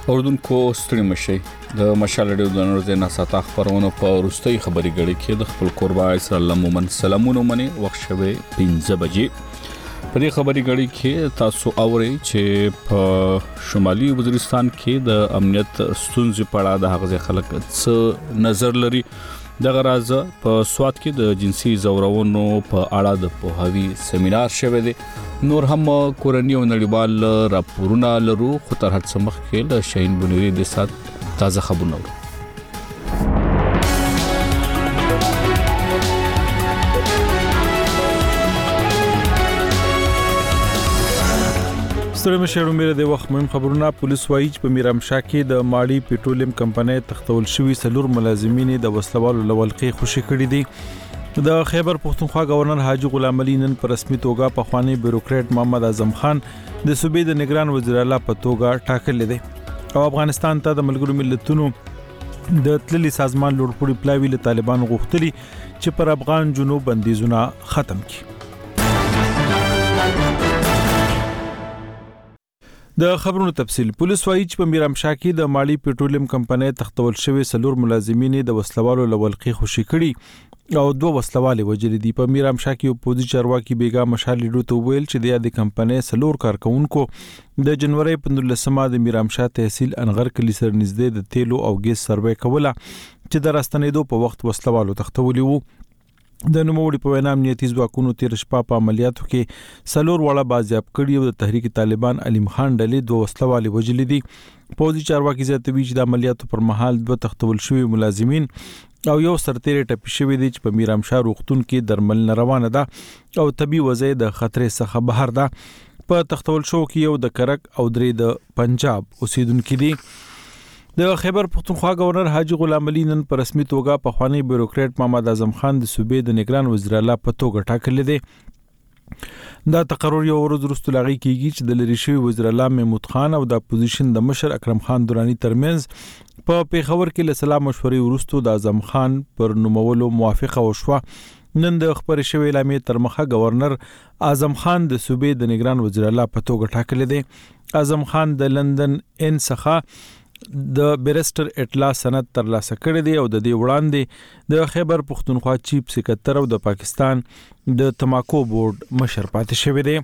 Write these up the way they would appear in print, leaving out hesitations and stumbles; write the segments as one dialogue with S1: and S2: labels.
S1: اوردونکو ستړي مشي د مشال ډیو د نور د ناساته خبرونو په وروستي خبري غړي کې د خپل قربا اسلام مومن سلامونه منی وخت شوه 15 بجې په دې خبري غړي کې تاسو اوري چې په شمالي وزیرستان کې د امنیت ستونزې په اړه د هغه خلک څه نظر لري د غراز په سواد کې د جنسي زورونو په اړه د پوهاوی سیمینار شوه دی نور هم کورنی او نړیوال راپورونه لرو خو تر هڅه مخ کې د شاهین بنيري د سات تازه خبرونه
S2: ستړي مشر مېره د وخت مهم خبرونه پولیس وایي چې په میرامشاه کې د ماړی پېټرولیم کمپنۍ تختول شوی سلور ملازمین د وسلوالو لولقې خوشي کړې دي د خیبر پختونخوا گورنر حاجی غلام علي نن په رسمي توګه په خواني بیوروکریټ محمد اعظم خان د صوبې د نگران وزیر اعلی په توګه ټاکل دي او افغانستان ته د ملګرو ملتونو د تللي سازمان لوړپوړي پلاوی له طالبان غوښتلي چې پر افغان جنوب بندیزونه ختم کړي د خبرونو تفصیل پولیس وایي چې په میرامشاه کې د ماړی پېټرولیم کمپنۍ تختول شوی سلور ملازمین د وسلوالو لولقې خوشي کړي او دوه وسلوالې وجلې دي په میرامشاه کې اپوزي چارواکي بیګا مشال لیډو ته ویل چې د دې کمپنۍ سلور کارکونکو د جنوري 15مه د میرامشاه تحصیل انغر کلی سر نږدې د تیلو او ګیس سروې کوله چې د راستنېدو په وخت وسلوالو تختولي وو د نوموړي په وینا امنیتي ځواکونو تیر شپه په عملیاتو کې سلور وړه بازیاب کړي او د تحریک طالبان علیم خان ډلې دوه وسلوالې وجلې دي پوزي چارواکي زیاتوي چې د عملیاتو پر مهال دوه تختول شوی ملازمین او یو سرتیری ټپي شوی دی چې په میرامشاه روغتون کې درمل روانه ده او طبي وضع د خطرې څخه بهر ده په تختول شو کې یو د کرک او درې د پنجاب اوسیدونکو دي د خیبر پختونخوا گورنر حاجی غلام علي نن په رسمي توګه په خواني بیوروکریټ محمد اعظم خان د صوبې د نگران وزیر اعلی په توګه ټاکل دي دا تقرر یو ورځ وروسته لاغي کیږي چې د لری شوی وزیر اعلی محمود خان او د اپوزیشن د مشر اکرم خان دورانی ترمنځ په پیښور کې له سلام مشورې وروسته د اعظم خان پر نومولو موافقه وشوه نن د خبر شوی اعلامیه تر مخه گورنر اعظم خان د صوبې د نگران وزیر اعلی په توګه ټاکل دي اعظم خان د لندن ان څخه د بیرسټر اطلاع سند ترلاسه کړی دی او د دې وړاندې د خیبر پختونخوا چیف سکرټر او د پاکستان د تماکو بورډ مشر پاتې شوی دی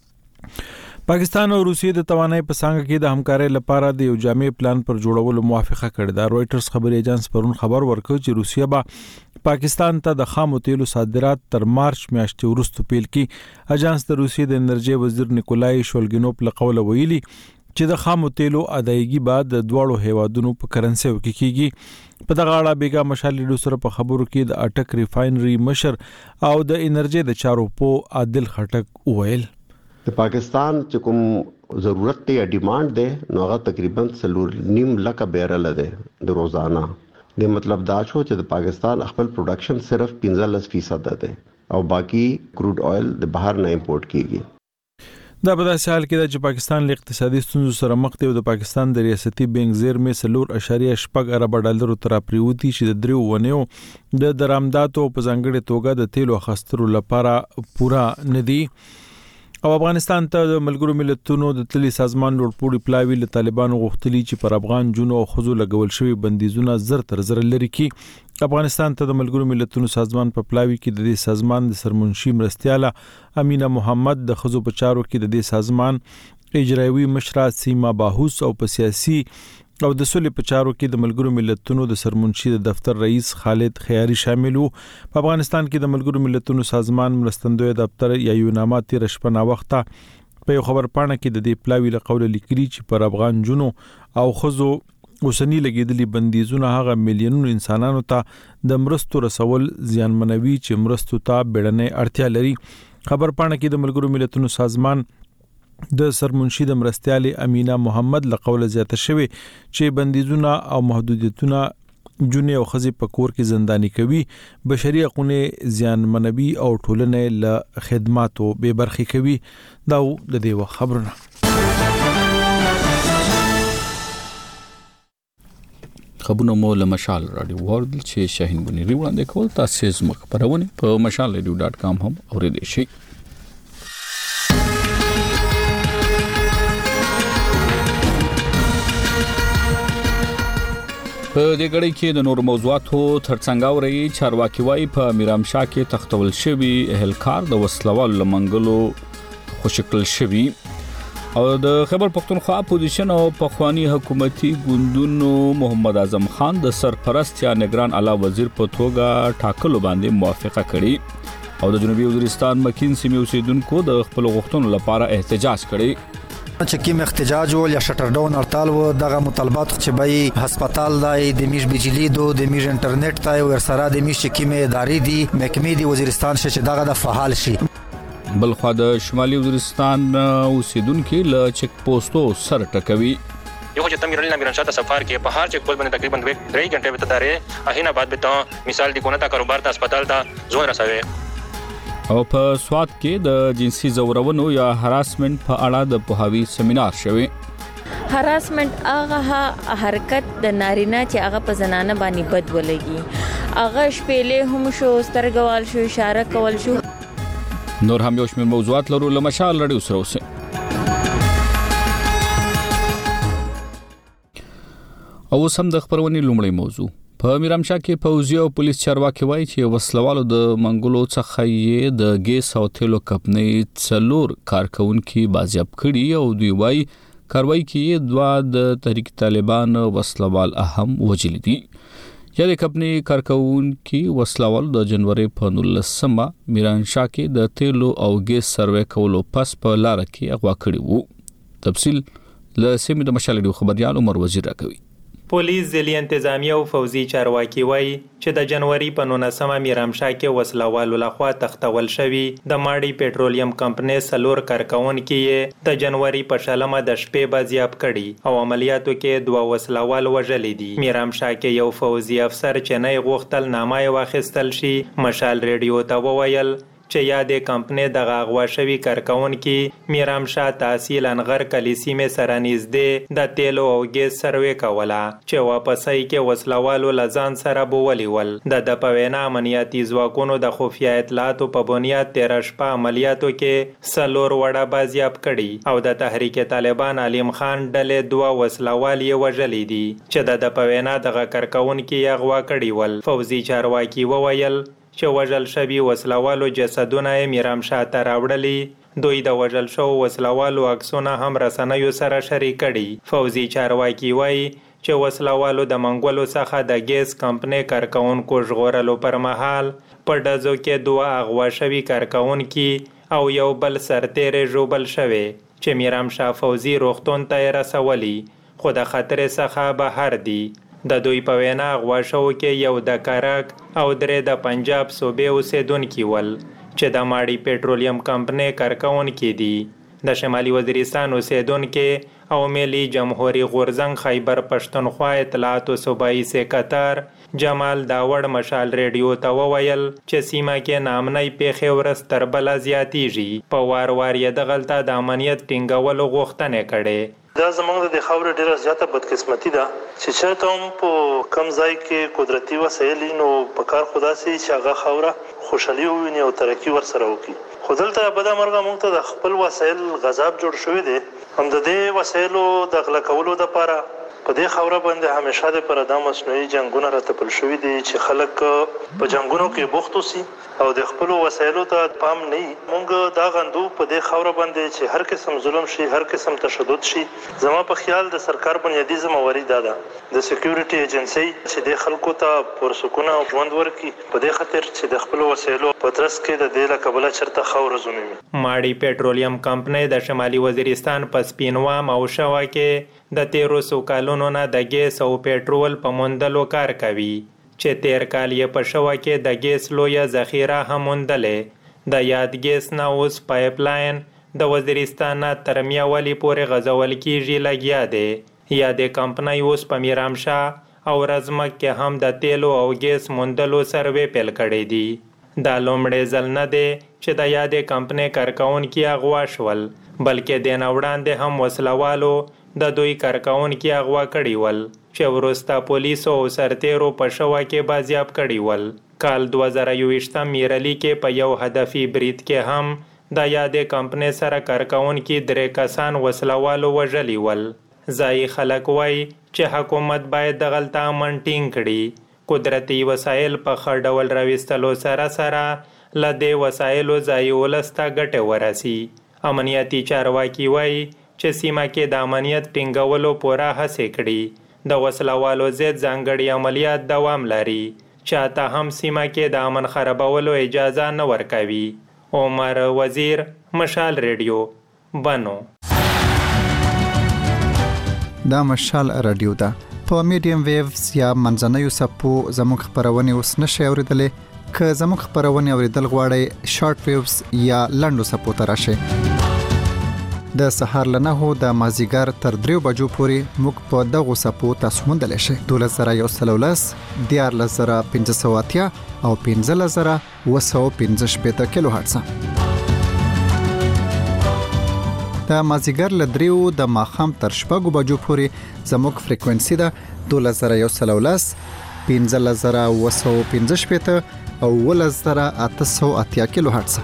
S2: پاکستان او روسیې د توانایي په څنګه کې د همکارۍ لپاره د یو جامع پلان پر جوړولو موافقه کړې ده رويټرز خبري ایجنس پرون خبر ورکړ چې روسیه به پاکستان ته د خامو تیلو صادرات تر مارچ میاشتې وروسته پیل کړي اجنس د روسیې د انرژي وزیر نیکولای شولګینوف له قوله ویلي چې د خامو تیلو ادایګي بعد د دواړو هیوادونو په کرنسي وکړي په دغه اړه بیګا مشال لیډو سره په خبرو کې د اټک ریفاینري مشر او د انرژي د چارو په عادل خټک وویل
S3: د پاکستان چې کوم ضرورت دی ډیماند دی نو هغه تقریبا 3.5 لک بیرل دی د روزانه د مطلب دا شو چې د پاکستان خپل پروډکشن صرف 15% ده او باقی کروډ آئل د بهر نه امپورټ کیږي
S2: دا په داسې حال کې چې پاکستان له اقتصادي ستونزو سره مخ دی او د پاکستان د ریاستي بانک زیرمې 4.8 ارب ډالر تر پریوتی چې د دریو ونیو د درآمداتو په ځانګړي توګه د تیلو خسترو لپاره پورا ندي او افغانستان ته د ملګرو ملتونو د تللي سازمان لوړپوړي پلاوی له طالبانو غوښتلي چې پر افغان جنو او خزو لګول شوی بندیزونه زر تر زر لري کی افغانستان ته د ملګرو ملتونو سازمان په پلاوی کې د دې سازمان د سرمنشي مرستياله امینه محمد د خزو په چارو کې د دې سازمان اجرایوي مشرات سیما باهوس او په سیاسي او د سولې په چارو کې د ملګرو ملتونو د سرمنشي د دفتر رئیس خالد خیاري شامل وو په افغانستان کې د ملګرو ملتونو سازمان مرستندوی دفتر یا یوناما تیر شپه نا وخته په یو خبر پاڼه کې د دې پلاوی له قوله لیکلي چې پر افغان جنو او خزو اوسنی لګیدلي بندیزونه هغه میلیونونو انسانانو ته د مرستو رسول زیانمنوي چې مرستو ته بیړنۍ اړتیا لري خبر پاڼه کې د ملګرو ملتونو سازمان د سرمنشي د مرستيالي امینه محمد لقوله زیاته شوی چې بندیزونه او محدودیتونه جونې او خزي په کور کې زنداني کوي بشري حقوقونه زیان منوي او ټولنې له خدماتو به برخي کوي دا د دې خبرونه
S1: خبرونه مو له مشال رادیو ورد چې شاهین بنيري وړاندې کول تاسو زموږ خبرونه په mashalradio.com هم اوریدئ شئ په دې غړي کې د نور موضوعاتو ترڅنګ اوري چارواکي وايي په میرامشاه کې تختول شوی اهلکار د وسلوال لمنګلو خوشکل شوی او د خیبر پختونخوا اپوزیشن او پخوانی حکومتي ګوندونو محمد اعظم خان د سرپرست یا نگران اعلی وزیر په توګه ټاکلو باندې موافقه کړې او د جنوبي وزیرستان مکین سیمې اوسیدونکو د خپل غوښتنو لپاره احتجاج کړي
S4: چې کوم احتجاج ول یا شټر ډاون هړتال و دغه مطالبات چې به هسپتال دای د میش بجلی دو د میش انټرنیټ تای ور سره د میش کیمه ادارې دي محکمې دی وزیرستان چې دغه د فعال شي
S1: بل خو د شمالي وزیرستان اوسیدونکو ل چک پوسټو سر ټکوي
S5: یو چې تم میرانشاه ته سفر کې په هر چک پوسټ باندې تقریبا 3 غنټه به تدارې اهینه بعد به ته مثال دی کونه تا کاروبار ته هسپتال ته زون رسوي
S1: او په سواد کې د جنسي زورونو یا هراسمنت په اړه د پوهاوی سیمینار شوی
S6: هراسمنت هغه حرکت د نارینه چې هغه په زنانه باندې بد ولګي هغه شپېلې هم شو سترګوال شو اشاره کول شو
S1: نور هم یو شمېر موضوعات لرو لمشال رادیو سره اوسه او سم د خبرونې لومړی موضوع په میرامشاه کې پوځي او پولیس چارواکي وایي چې وسلوالو د منګولو څخه یې د ګیس او تیلو کمپنۍ څلور کارکونکو بازیاب کړي او دوی وایي کاروایی کې دوه د تحریک طالبان وسلوال اهم وجل دي یا د کمپنۍ کارکونکو وسلوال د جنوري په 19 میرامشاه کې د تیلو او ګیس سروې کولو پس په لار کې اغوا کړي وو تفصیل له سیمې د مشالډو خبريال عمر وزیر راکوي
S7: پولیس ځلې انتظامیه او فوزي چارواکي وایي چې د جنوري په 19 میرامشاه کې وسلوالو لخوا تختول شوی د ماړی پېټرولیم کمپنۍ سلور کارکونکو یې د جنوري په شلمه د شپې بازیاب کړي او عملیاتو کې دوه وسلوال وژلې دي میرامشاه کې یو فوزي افسر چې نه غوښتل نامه واخیستل شي مشال ریډیو ته وویل چې یادې کمپنۍ د غاغوا شوی کارکونکو میرامشاه تحصیل انغر کلیسی می سره نږدې د تیلو او ګیس سروې کوله چې واپسای کې وسلوالو لزان سره بوولي ول د پوینا امنیتي ځواکونو د خفیه اطلاعاتو په بنیاد 13 شپه عملیاتو کې سلور وړه بازیاب کړي او د تحریک طالبان علیم خان ډلې دوه وسلوال یې وژلې دي چې د پوینا د کارکونکو یې غوا کړي ول فوزي چارواکي وویل چې وژل شوی وسلوالو جسدونه میرامشاه ته راوړلي دوی د وژل شو وسلوالو عکسونه هم رسنیو سره شریک کړي فوزي چارواکي وایي چې وسلوالو د منګولو څخه د ګیس کمپنۍ کارکونکو ژغورلو پر مهال په ډزو کې دوه اغوا شوي کارکونکو او یو بل سرتیری ژوبل شوی چې میرامشاه فوزي روغتون ته رسولي خو د خطر څخه بهر دي د دوی په وینا غوا شو کې یو د کارک او درې د پنجاب صوبې اوسیدونکو ول چې د ماړی پېټرولیم کمپنۍ کارکونکو دي د شمالي وزیرستان اوسیدونکو او ملي جمهوریت غورزنګ خیبر پښتونخوا اطلاعات صوبایي سکرټر جمال داوړ مشال ریډیو ته وویل چې سیمه کې نامنۍ پیښې ورځ تر بل زیاتېږي په وار یې د غلطه د امنیت ټینګولو غوښتنه کړې
S8: دا زمونږ د خاورې ډیره زیاته بدقسمتي ده چې چېرته هم په کم ځای کې قدرتي وسایل نو په کار خدا سي چې هغه خاوره خوشحالي وویني او ترقي ورسره وکړي خو دلته بده مرغه موږ ته د خپل وسایل غذاب جوړ شوی دی هم د دې وسایلو د غلا کولو دپاره په دې خاوره باندې همیشه د پر د مصنوعي جنگونه راتپل شوی دي چې خلک په جنگونو کې بوخت وسی او د خپل وسایلو ته پام نه مونږ دا غندو په دې خاوره باندې چې هر قسم ظلم شي هر قسم تشدد شي زما په خیال د سرکار بنیادی ذمہواری ده د سکیورټي ایجنسی چې د خلکو ته پرسکونه او ژوند ورکړي په دې خاطر چې د خپل وسایلو په ترڅ کې د دې لکبله چرته خاور زومي
S7: ماړی پېټرولیم کمپنۍ د شمالي وزیرستان په سپینوام او شوا کې د 1300 کالونو نه د ګیس او پېټرول په موندلو کار کوي چې 13 کال یې په شوا کې د ګیس لویه ذخیره هم موندلې د یاد ګیس نه اوس پایپ لاین د وزیرستان تر میاوالي پورې غځول کیږي لګیا دی یا د کمپنۍ اوس په میرامشاه او رزمک کې هم د تیلو او ګیس موندلو سروې پیل کړي دي دا لومړی ځل نه دی چې د یادې کمپنۍ کارکونکو اغوا شول بلکې د نوړاندې هم وسلوالو د دوی کارکونکو اغوا کړي ول چې ورسته پولیسو او سرتیرو په شوا کې بازیاب کړي ول کال 2021 میرلی کې په یو هدفي برید کې هم د یادې کمپنۍ سره کارکونکو 3 کسان وسلوالو وژلي ول ځایي خلک وایي چې حکومت باید د غلطه امن ټینګ کړي. قدرتي وسایل په ښه ډول راویستلو سره له دې وسایلو ځایي ولس ته ګټې ورسي. امنیتي چارواکي وایي چې سیمه کې د امنیت ټینګولو پوره هڅې کړي. د وسلوالو ضد ځانګړي عملیات دوام لري. چاته هم سیمه کې د امن خرابولو اجازه نه ورکوي. عمر وزیر، مشال ریډیو، بنو.
S9: دا مشال رادیو ده. په میډیم ویوز یا منځنوي سپو زموږ خبرونه اوس نشي اوریدلې. که زموږ خبرونه اوریدل غواړئ شارټ ویوز یا لنډو سپو ته راشئ. د سهار له 9 د مازیګر تر 3 بجو پورې موږ په دغه سپو تاسو موندلی شئ. 12110 14580 او 15715 کیلو هرتز. د مازیګر له 3 د ماښام تر 6 بجو پورې زموږ فریکوئنسي ده 12110 15715 او 11880 کیلو هرتز.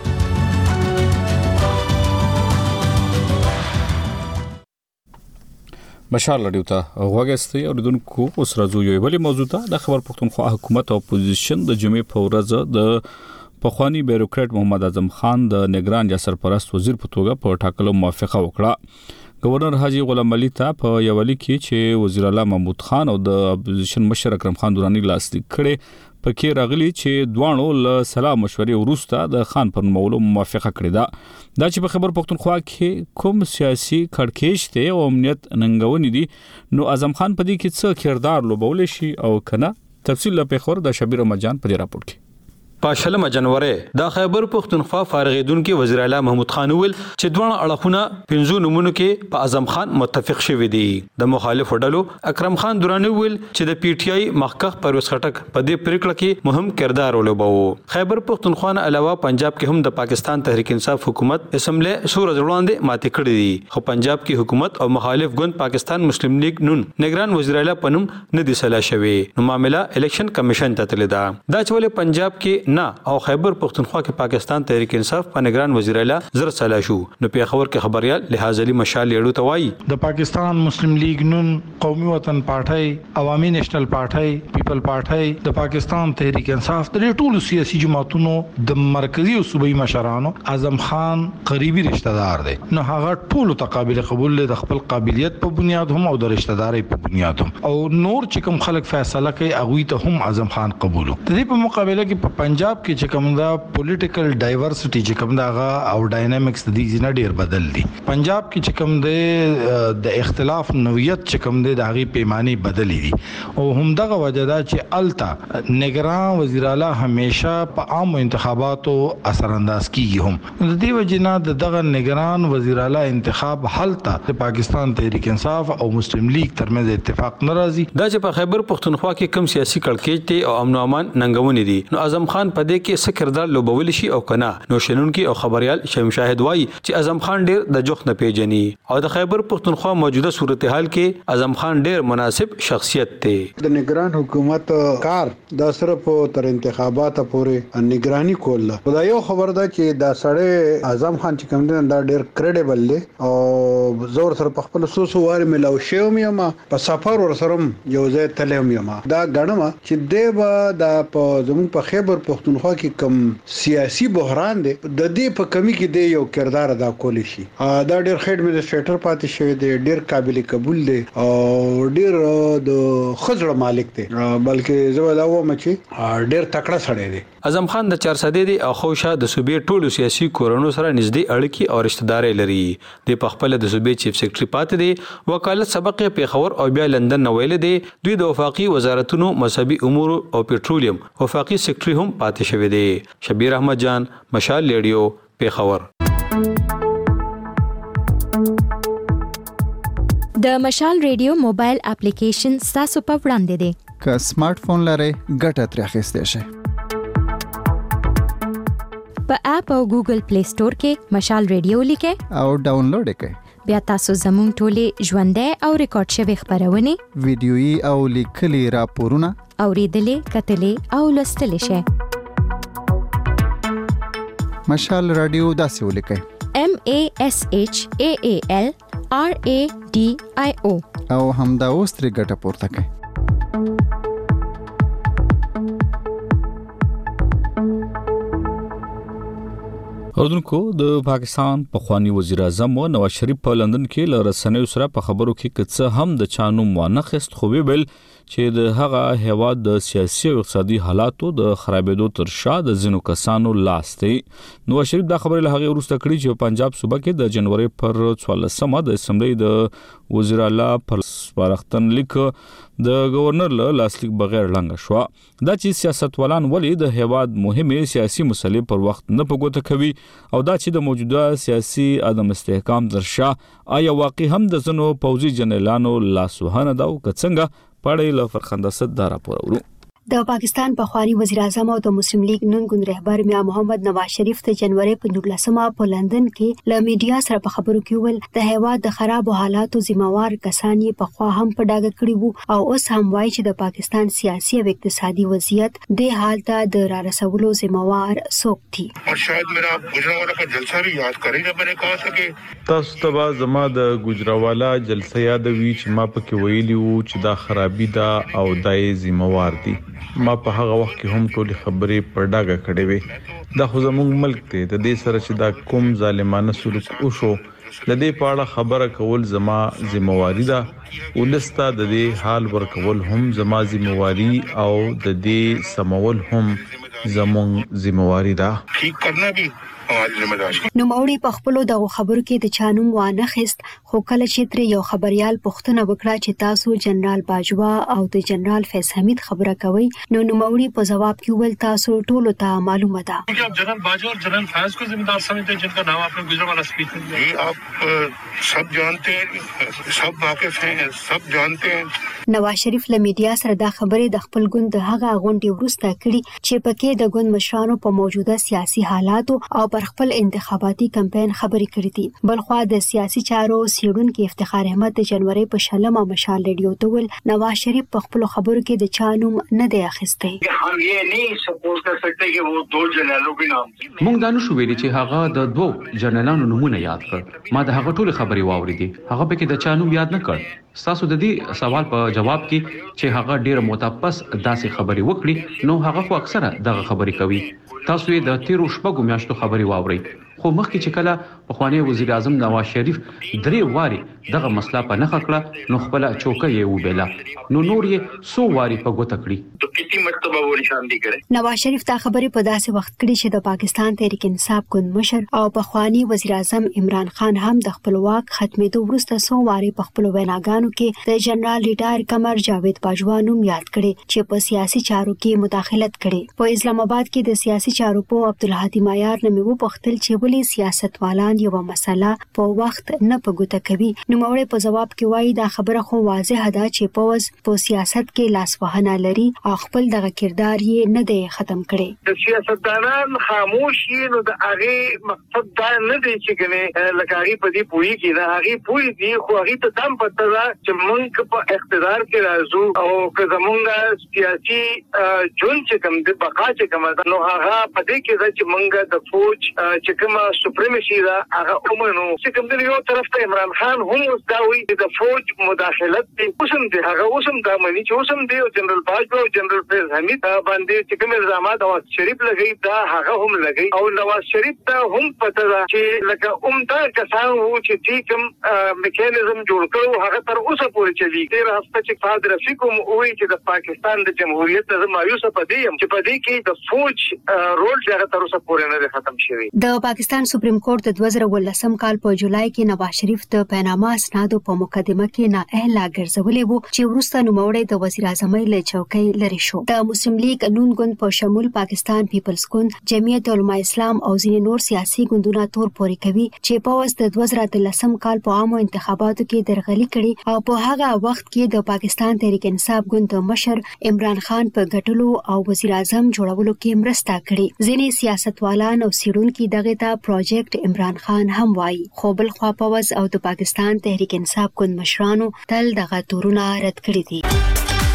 S1: مشال رادیو ته غوږی اوریدونکو اوس راځو یو بل موضوع ته. د خبر پښتونخوا حکومت او اپوزیشن د جمعې په ورځ د پخوانی بیروکرات محمد اعظم خان د نگران یا سرپرست وزیر په توګه په ټاکلو موافقه وکړه. گورنر حاجی غلام علي ته په یو لیک چې وزیر اعلی محمود خان او د اپوزیشن مشر اکرم خان درانی لاسلیک کړي پکې راغلي چې دوانو له سلام مشورې وروسته د خان پر نومولو موافقه کړې ده. دا چې په خبر پښتونخوا کې کوم سیاسي کړکېچ ته او امنیت ننګونې دي نو اعظم خان په دې کې څه کردار لوبول شي او کنه. تفصیل له پیښور د شبیر مجان په راپور کې.
S10: په 16 جنوري د خیبر پښتونخوا فارغیدونکو وزیر اعلی محمود خان ویل چې دوه اړخونه 15 نمونه کې په اعظم خان متفق شوي دي. د مخالفو ډلو اکرم خان درانی ویل چې د پی ټی آی مخکخ پرویز خټک په دې پریکړه کې مهم کردار ولوباوه. خیبر پښتونخوا نه علاوه پنجاب کې هم د پاکستان تحریک انصاف حکومت اسمبلی سور ځوړاندې ماتې کړې دي. خو پنجاب کې حکومت او مخالف ګوند پاکستان مسلم لیگ نون نگران وزیر اعلی پنوم نه دي سلا شوی. نو معاملې الیکشن کمیشن ته تللی ده. دا چې ولې پنجاب کې نه او خیبر پښتونخوا کې پاکستان تحریک انصاف په نگران وزیر اعلی زر سلا شو. نو پیښور کې خبريال لحاظ علي مشال یړو توای
S11: د پاکستان مسلم لیگ نون، قومي وطن پارټي، عوامي نېشنل پارټي، پیپل پارټي، د پاکستان تحریک انصاف د ټولو سیاسي جماعتونو د مرکزی او صوبایي مشرانو اعظم خان قریبي رشتہ دار دی. نو هغه ټولو تقابل قبول له خپل قابلیت په بنیاد هم او د رشتہ داري په بنیاد هم او نور چې کوم خلک فیصله کوي هغه ته هم اعظم خان قبولو. د دې په مقابله کې په پنجاب کې چې کوم دا پولیټیکل ډایورسټي چې کوم دا او ډاینامیکس د دې نه ډیر بدل دي. پنجاب کې چې کوم د اختلاف نوعیت چې کوم د هغه پیمانه بدلې دي او همدغه وجه دا چې التا نگران وزیر اعلی همیشه په عام انتخاباتو اثر انداز کیږي. هم د دې وجه نه دغه نگران وزیر اعلی انتخاب حالتا د پاکستان تحریک انصاف او مسلم لیگ ترمنځ اتفاق ناراضي.
S10: دا چې په خیبر پښتونخوا کې کوم سیاسي کړکېچ ته او امن او امان ننګونې دي نو اعظم خان په دې کې څه کردار لوبول شي او کنه. نو شنونکي او خبريال شیم شاهد وایي چې اعظم خان ډیر د جوخ نه پیژني او د خیبر پښتونخوا موجوده صورتحال کې اعظم خان ډیر مناسب شخصیت دی.
S12: د نگران حکومت کار د صرف تر انتخابات پورې نگرانی کول. خدای یو خبر ده چې دا سړی اعظم خان چې کوم دی دا ډیر کریډیبل دی او زور سره په خپل سوسو واره ملاو شوم یم په سفر ور سره یو ځای تلم یم. دا غنمه چې دیبا د زموږ په خیبر پښتونخوا کې کوم سیاسي بحران دی د دې په کمی کې دی یو کردار ادا کولی شي. دا ډیر خېډ ایڈمنسټریټر پاتې شوی دی، ډیر قابل قبول دی او ډیر د خزړه مالک دی، بلکې زه دا وایم چې ډیر تکړه سړی دی.
S10: اعظم خان د 400 دی او خوشا د صوبې ټولو سیاسي کورونو سره نږدې اړیکې او رشتہ داري لري. د پخپل د صوبې چیف سیکریټری پاتې دی، وکالت سبق پیښور او بیا لندن نو ویل دی. دوی د وفاقي وزارتونو مذهبي امور او پېټرولیم وفاقي سیکریټری هم پاتې شوی دی. شبیر احمد جان، مشال ریډیو، پیښور.
S13: د مشال ریډیو موبایل اپلیکیشن تاسو په وړاندې دی.
S9: که سمارټ فون لرئ ګټه ترې اخیستی شئ.
S13: په اپ او ګوګل پلی سٹور کې مشال ریډیو لیکئ
S9: او ډاونلوډ یې کړئ.
S13: بیا تاسو زموږ ټولې ژوندۍ او ریکارډ شوي خبرونه،
S9: ویډیويي او لیکلي راپورونه
S13: اوریدلې، کتلې او لوستلې شئ.
S9: مشال رادیو داسې ولیکئ:
S13: MASHAAL RADIO
S9: او همدا اوس ترې ګټه پورته کوي.
S1: اوردونکو د پاکستان پخوانی وزیر اعظم نواز شریف په لندن کې له رسنیو سره په خبرو کې کڅ هم د چانو موانخست خو ویل چې د هغه هیواد د سیاسي او اقتصادي حالاتو د خرابېدو تر شا د ځینو کسانو لاس دی. نواز شریف دا خبره له هغه وروسته کړې چې پنجاب صوبه کې د جنوري پر 14مه د اسمبلی د وزیر اعلی پر سپارښتن لیک د گورنر له لاسلیک بغیر لنګ شو. دا چې سیاستوالان ولې د هیواد مهمه سیاسي مسلې پر وخت نه پګوته کوي او دا چې د موجوده سیاسي عدم استحکام تر شا آیا واقع هم د زنو پوځي جنرالانو لاسوهنه دا او څنګه پړې له فرخنده صد دا راپور ورو.
S14: د پاکستان پخوانی وزیر اعظم او د مسلم لیگ نون ګوند رهبر میا محمد نواز شریف د جنوري په 19مه په لندن کې له میډیا سره په خبرو کې ول د هیواد د خراب حالاتو ذمہوار کسان یې په خوا هم په ډاګه کړی وو او اوس هم وایي چې د پاکستان سیاسي او اقتصادي وضعیت د حال ته د را رسولو ذمہوار څوک دي.
S15: او شاید میرا گجراوالا کا جلسہ بھی یاد کری نہ بنے کہا سکے
S2: تاسو ته زما د گجراوالا جلسه یاد وی چې ما پکې ویلی وو چې دا خرابې ده او دای ذمہوار دي. ما په هغه وخت کې هم ټول خبرې پر ډاګه کړې وې. دا خو زموږ ملک ته د دې سره چې دا کوم ظالمانه سلوک وشو د دې په اړه خبره کول زما ذمہواری ده. ولسته د دې حال ورکول هم زما ذمہواری او د دې سمول هم زموږ ذمہواری ده.
S15: ٹھیک کرنا بھی
S14: نو موري په خپل دغه خبرو کې د چانوم وانه خست خو کله چې تر یو خبريال پښتنه وکړه چې تاسو جنرال باجوا او د جنرال فیض حمید خبره کوي نو موري په جواب کې ول تاسو ټول ته معلومه ده
S15: कि आप जनरल बाजवा और जनरल फैज को जिम्मेदार समझते हैं जिनका नाम आपने गुजरावाला स्पीच में लिया. आप सब जानते हैं, सब वाकिफ हैं, सब जानते हैं.
S14: نواز شریف له میډیا سره دا خبره د خپل ګوند هغه غونډې ورسته کړي چې پکې د ګوند مشرانو په موجوده سیاسي حالاتو او پر خپل انتخاباتي کمپاین خبرې کړې دي. بلخوا د سیاسي چارو سیړونکو افتخار احمد د جنوري په شلمه مشال ریډیو ته ول نواز شریف په خپل خبرو کې د چانوم نه دی اخیسته.
S16: हम ये नहीं सपोज कर सकते कि वो दो जनरलों के नाम
S17: مونږ دا نشو ویلي چې هغه د دوه جنرالانو نمونه یاد کړ. ما د هغه ټول خبرې واوریدې. هغه به کې د چانوم یاد نه کړ. تاسو د دې سوال په جواب کې چې هغه ډیر متپس داسې خبرې وکړي نو هغه خو اکثره دغه خبرې کوي. تاسو یې د 13 شپږو میاشتو خبرې واوري. خو مخکې چې کله پخوانی وزیر اعظم نواز شریف درې واري دغه مسله په نخ کړه نو خپل چوکه یې وبېلا نو نور یې 100 واري په ګوته کړی.
S16: تو کتنی مرتبه و نشاندهی کړي.
S14: نواز شریف دا خبرې په داسې وخت کړي چې د پاکستان تحریک انصاف ګوند مشر او پخوانی وزیر اعظم عمران خان هم د خپلواک ختمېدو وروسته 100 واري په خپل ویناګانو کې د جنرال ریټایر قمر جاوید باجوا نوم یاد کړي چې په سیاسي چارو کې مداخلت کړي. په اسلام آباد کې د سیاسي چارو په عبدالهادي معیار نوم وو پختل چې ولې سیاستوالان یو مسله په وخت نه پګوته کوي. نو موري په جواب کې وایي دا خبره خو واضحه ده چې پوز په سیاست کې لاسوهنه لري او خپل دغه کردار یې نه دی ختم کړي.
S16: د سیاستدانان خاموش نو د هغه مقصد دا نه دی چې کنه لکاري په دې پوي کې دا هغه پوي دي خو هغه ته دم پته ده چې موږ په اقتدار کې راځو او که زمونږ سیاسي جون چې کوم د بقا چې کوم نو هغه په دې کې چې موږ د فوج چې کوم سپریمسی دا هغه اومنو چې کوم د یو طرف ته عمران خان هم دا وی د فوج مداخلت دي اوسم دي هغه اوسم دا مني چې اوسم دی جنرال باجوا او جنرال فیض حمید باندې چې کوم الزامات او شریف لګي دا هغه هم لګي او نواز شریف ته هم پته ده چې لکه عمده کسان وو چې دې کوم میکانیزم جوړ کړو هغه تر اوسه پورې چلی. تیر هفته چې فاد رفیقم وی چې د پاکستان د جمهوریت د مایوسه پدې چې پدې کې د فوج رول هغه تر اوسه پورې نه ختم شوی.
S14: د پاکستان سپریم کورټ د 2018 کال په جولای کې نواز شریف د پاناما اسنادو په مقدمه کې نااهله ګرځولې وو چې وروسته نوموړی د وزیر اعظم له چوکۍ لري شو. د مسلم لیگ نون ګوند په شمول پاکستان پیپلز ګوند، جمعیت علماء اسلام او ځینې نور سیاسي ګوندونه تور پوري کوي چې په واسطه د 2013 کال په عامو انتخاباتو کې درغلي کړي او په هغه وخت کې د پاکستان تحریک انصاف ګوند مشر عمران خان په ګټلو او وزیر اعظم جوړولو کې مرسته کړې. ځینې سیاستوالان او سیړونکو دغه ته پروجیکټ عمران خان هم وایي، خو بل خوا پوز او د پاکستان تحریک انصاف ګوند مشرانو تل دغه تورونه رد کړی دي.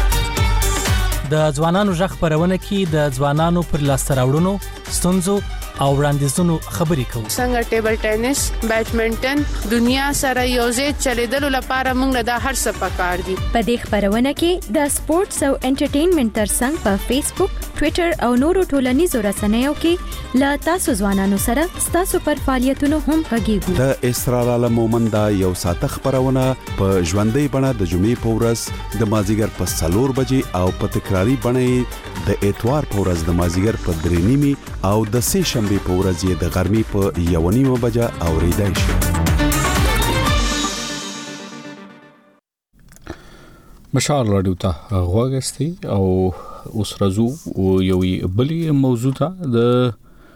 S18: د ځوانانو ژغ خبرونه کې د ځوانانو پر لاسته راوړنو، ستونزو او وړاندیزونو خبرې کوو.
S19: څنګه ټیبل ټینس، بیډمنټن دنیا سره یوځای چلیدلو لپاره موږ د هر څه پکار دي.
S13: په دې خبرونه کې د سپورتس او انټرټینمنټ ترڅنګ په فیسبوک، ټوئیټر او نورو ټولنیزو رسنیو کې لا تاسو ځوانانو سره ستاسو پر فعالیتونو هم غږیږو.
S20: د اسرار عالم مومند یو ساعت خبرونه په ژوندۍ بڼه د جمعې په ورځ د مازیګر په 4 بجې او په تکراری بڼه د اتوار په ورځ د مازیګر په 3:30 او د سه شنبه په ورځ یې د غرمې په 1:30 بجې اوریدای شي.
S1: مشال رادیو ته غوښتي او اوس راځو یو بلی موضوع ته د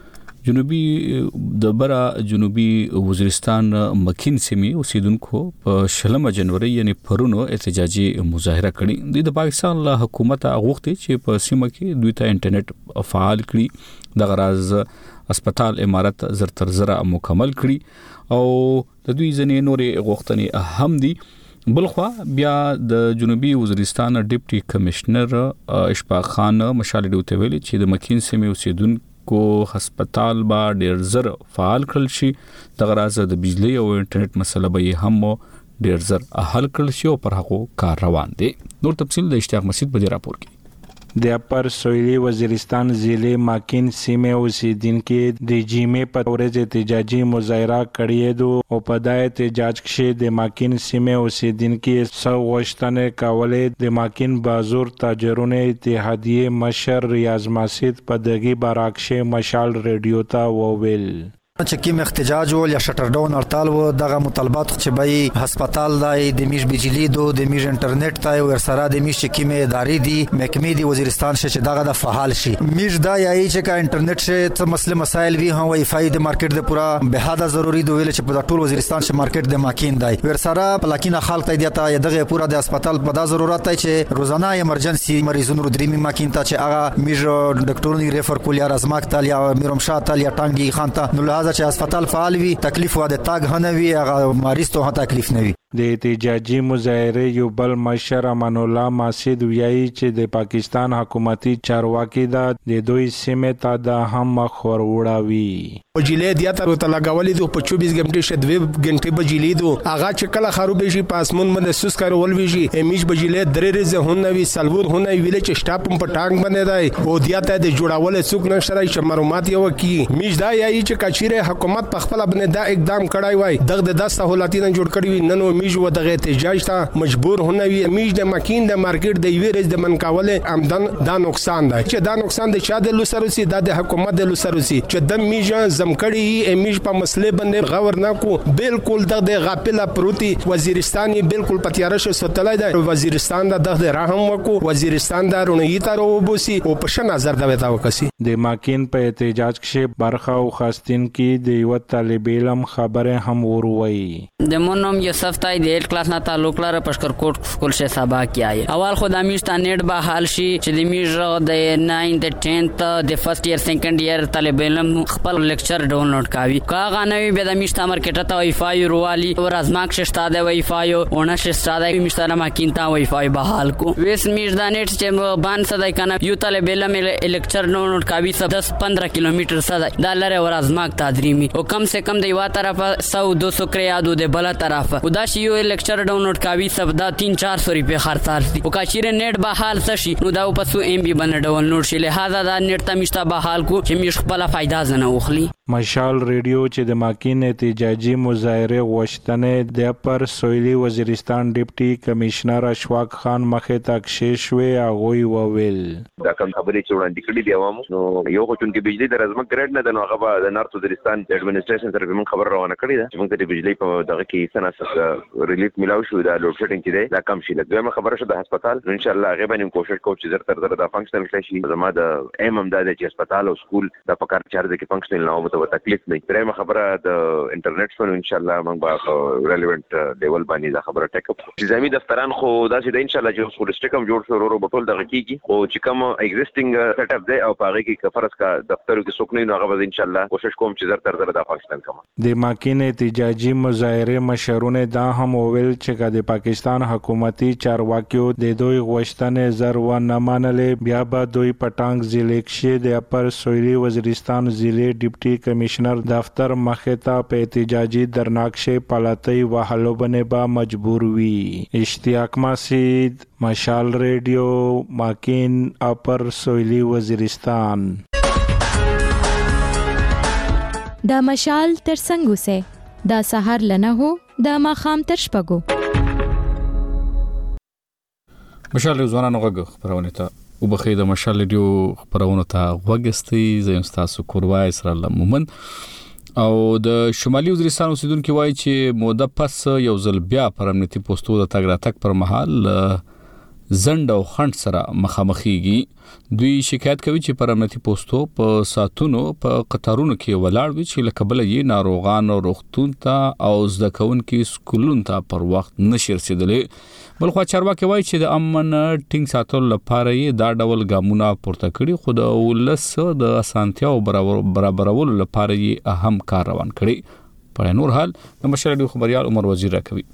S1: جنوبي وزیرستان مکین سیمې اوسیدونکو په 16 جنوري یعنی پرونو احتجاجي مظاهره کړې. د پاکستان له حکومت غوښتي چې په سیمه کې دوی ته انټرنیټ فعال کړي، د غراض هسپتال امارت زر تر زره مکمل کړي او د دوی ځنې نورې غوښتنې هم دي. بلخوا بیا د جنوبي وزیرستان ډیپټي کمشنر اشفاق خان مشال ډیو ته ویلي چې د مکین سیمې اوسیدونکو کو هسپتال با ډیر زر فعال کړل شي، د غراض د بجلی او انټرنیټ مسله به هم ډیر زر حل کړل شي او پر هغه کار روان دي. نور تفصیل د اشتیاق مسجد په راپور کې.
S21: د اپر سویلی وزیرستان ضلع ماکین سیمه اوسیدونکو د جمعې په ورځ احتجاجي مظاهره کړې دو او په دای احتجاج کې د ماکین سیمه اوسیدونکو سو غوښتنې کولې. د ماکین بازور تاجرونو اتحادیه مشر ریاض ماسید په دغه باراکشه مشال ریډیو ته وویل
S4: چې کوم احتجاج ول یا شټر ډاون هړتال و دغه مطالبات چې به هسپتال دای د میش بجلی دو د میش انټرنیټ تای ور سره د میش کیمه ادارې دی محکمې دی وزیرستان چې دغه د فعال شي. میش دا یای چې کا انټرنیټ شه مسله مسائل وی هم وای فای د مارکیټ د پورا به حدا ضروری دی ویل چې په ټول وزیرستان شه مارکیټ د ماکین دی ور سره پلاکینه خلک ته دیتا دغه پورا د هسپتال په دا ضرورت دی چې روزانه ایمرجنسي مریضونو درې ماکین ته چې هغه میش ډاکټرونی ریفر کول یا رزماک تل یا میرم شاه تل یا ټانګي خان ته نو چې هسپتال فعال وي تکلیف واده تاګ هنوي هغه مریض ته تکلیف نه وي.
S21: د احتجاجي مظاهره یو بل مشر امان الله ماسید ویایي چې د پاکستان حکومتي چارواکي د دوی سیمه ته د هم مخ ور وړاوي.
S22: بجلی دیا ته لګولې دو په 24 غنټې شه 2 غنټې بجلی دو هغه چې کله خراب شي پاسمون باندې سوس کارول ویږي امیش بجلی درې رزه هونوي سلور هونوي ویل چې سټاپ په ټانګ باندې دی او دیا ته د جوړاول څوک نشره چې معلومات یو کی میش دا یایي چې کچیره حکومت په خپل باندې دا اقدام کړای وای دغه د سہولتونه جوړ کړی نن میش و دغه احتجاج ته مجبور هونوي میش د ماکین د مارکیټ د ویرز د منکاوله آمدن دا نقصان دی چې دا نقصان د چا د لوسروسی د حکومت د لوسروسی چې د میش زمکړی امیش په مسله باندې غور نه کو بالکل د غافله پروتي وزیرستاني بالکل پتیاره شو ستلای دی وزیرستان د رحم وکو وزیرستان د رونی تارو بوسی او په شن نظر دا وتا وکسي.
S21: د ماکین په احتجاج کې برخه او خاستین کې د یو طالب علم خبره هم وروي.
S23: د مونم یوسف تای د 8 کلاس نه تعلق لري پشکر کوټ سکول شه سبا کیای اول خو د میشت نیټ به حال شي چې د میژ د 9 د 10th د فرست ایئر سیکنډ ایئر طالب علم خپل لیکچر ډاونلوډ کاوي کاغه نوې به د میشت مارکیټ ته وای فای روالي او ازماک شتا د وای فای او نشه شتا د میشت ماکین ته وای فای بحال کو ویس میژ د نیټ چې باندې صدای کنه یو طالب علم لیکچر ډاونلوډ کاوي 10-15 کیلومتر صدای د لره ور ازماک تادریمی او کم سے کم د یو طرف 100-200 کریادو د بل طرف ودا شی یو لیکچر ډاونلوډ کاوي سب دا 300-400 روپے خرڅار دي او کچیر نیټ بحال شي نو دا په 100 ام بي باندې ډاونلوډ شي لہذا دا نیټ ته میشت بحال کو چې میش خپل فائدہ زنه وخلی.
S21: مشال ریډیو چې د ماکین احتجاجي مظاهره غوښتنې د اپر سویلی وزیرستان ډیپټي کمشنر اشفاق خان مخه تک شوي اغوي وویل
S24: دا کوم خبرې چې وړاندې کړي دی عوامو نو یو خو چې بجلی د رزمک ګریډ نه د هغه د نارث وزیرستان ایڈمنسټریشن سره موږ خبر روانه کړی ده چې موږ د بجلی په دغه کې سنه ریلیف ملاو شو دا لوډ شیډینګ کې دی دا کم شي لږه خبره شو د هسپتال ان شاء الله هغه باندې کوشش کوو چې زر تر زر دا فنکشنل شي زما د ایم ام د هسپتال او سکول د پکار چارج کې فنکشنل نه و تکلیف نه درېمه خبره د انټرنیټ فن ان شاء الله موږ به ریلیونت لیول باندې دا خبره ټیک اپ نظامی دفتران خو دا چې د ان شاء الله چې خو ډیسټریکټ جوړ شو ورو بټول دغه کیږي او چې کوم ایگزیسټینګ سیټ اپ دی او پاره کې کفرس کا دفترو کې څوک نه هغه به ان شاء الله کوشش کوم چې زر تر زر دا فنکشنل کما.
S21: د ماکین احتجاجي مظاهره مشرونه دا هم وویل چې د پاکستان حکومتي چارواکیو د دوی غوښتنې زر و نه منلې بیا به دوی پټانګ ضلع کې د اپر سویلي وزیرستان ضلع ډیپټي کمشنر دفتر مخې ته په احتجاجي درناکشه پالاتي وهلو باندې به مجبور وي. اشتیاق مسعود، مشال ریډیو، ماکین، اپر سویلي وزیرستان.
S13: دا مشال تر څنګه سه دا سحر لنه هو دا ماخام تر شپګو.
S1: مشال ځوانانو غږ خبرونه ته وبخې د مشال ریډیو خبرونه ته وګستي زم تاسو کوروای سره لمومن او د شمالي وزیرستان اوسیدونکو وایي چې موده پس یو ځل بیا پر امنیتي پوسټو د تګ راتګ پر مهال زند او خند سره مخامخيږي. دوی شکایت کوي چې پر امنیتي پوسټو په ساتونو په قطارونو کې ولاړ وي چې لکبل یې ناروغان او روغتون ته او زده کوونکو سکولونو ته پر وخت نشي رسیدلې. بلخو چارواکي وایي چې د امن ټینګ ساتلو لپاره یې دا ډول ګامونه پورته کړي خو د ولس د اسانتیاو برابرولو لپاره یې اهم کار روان کړي. په نور حال د مشرډي خبريال عمر وزیر راکوي.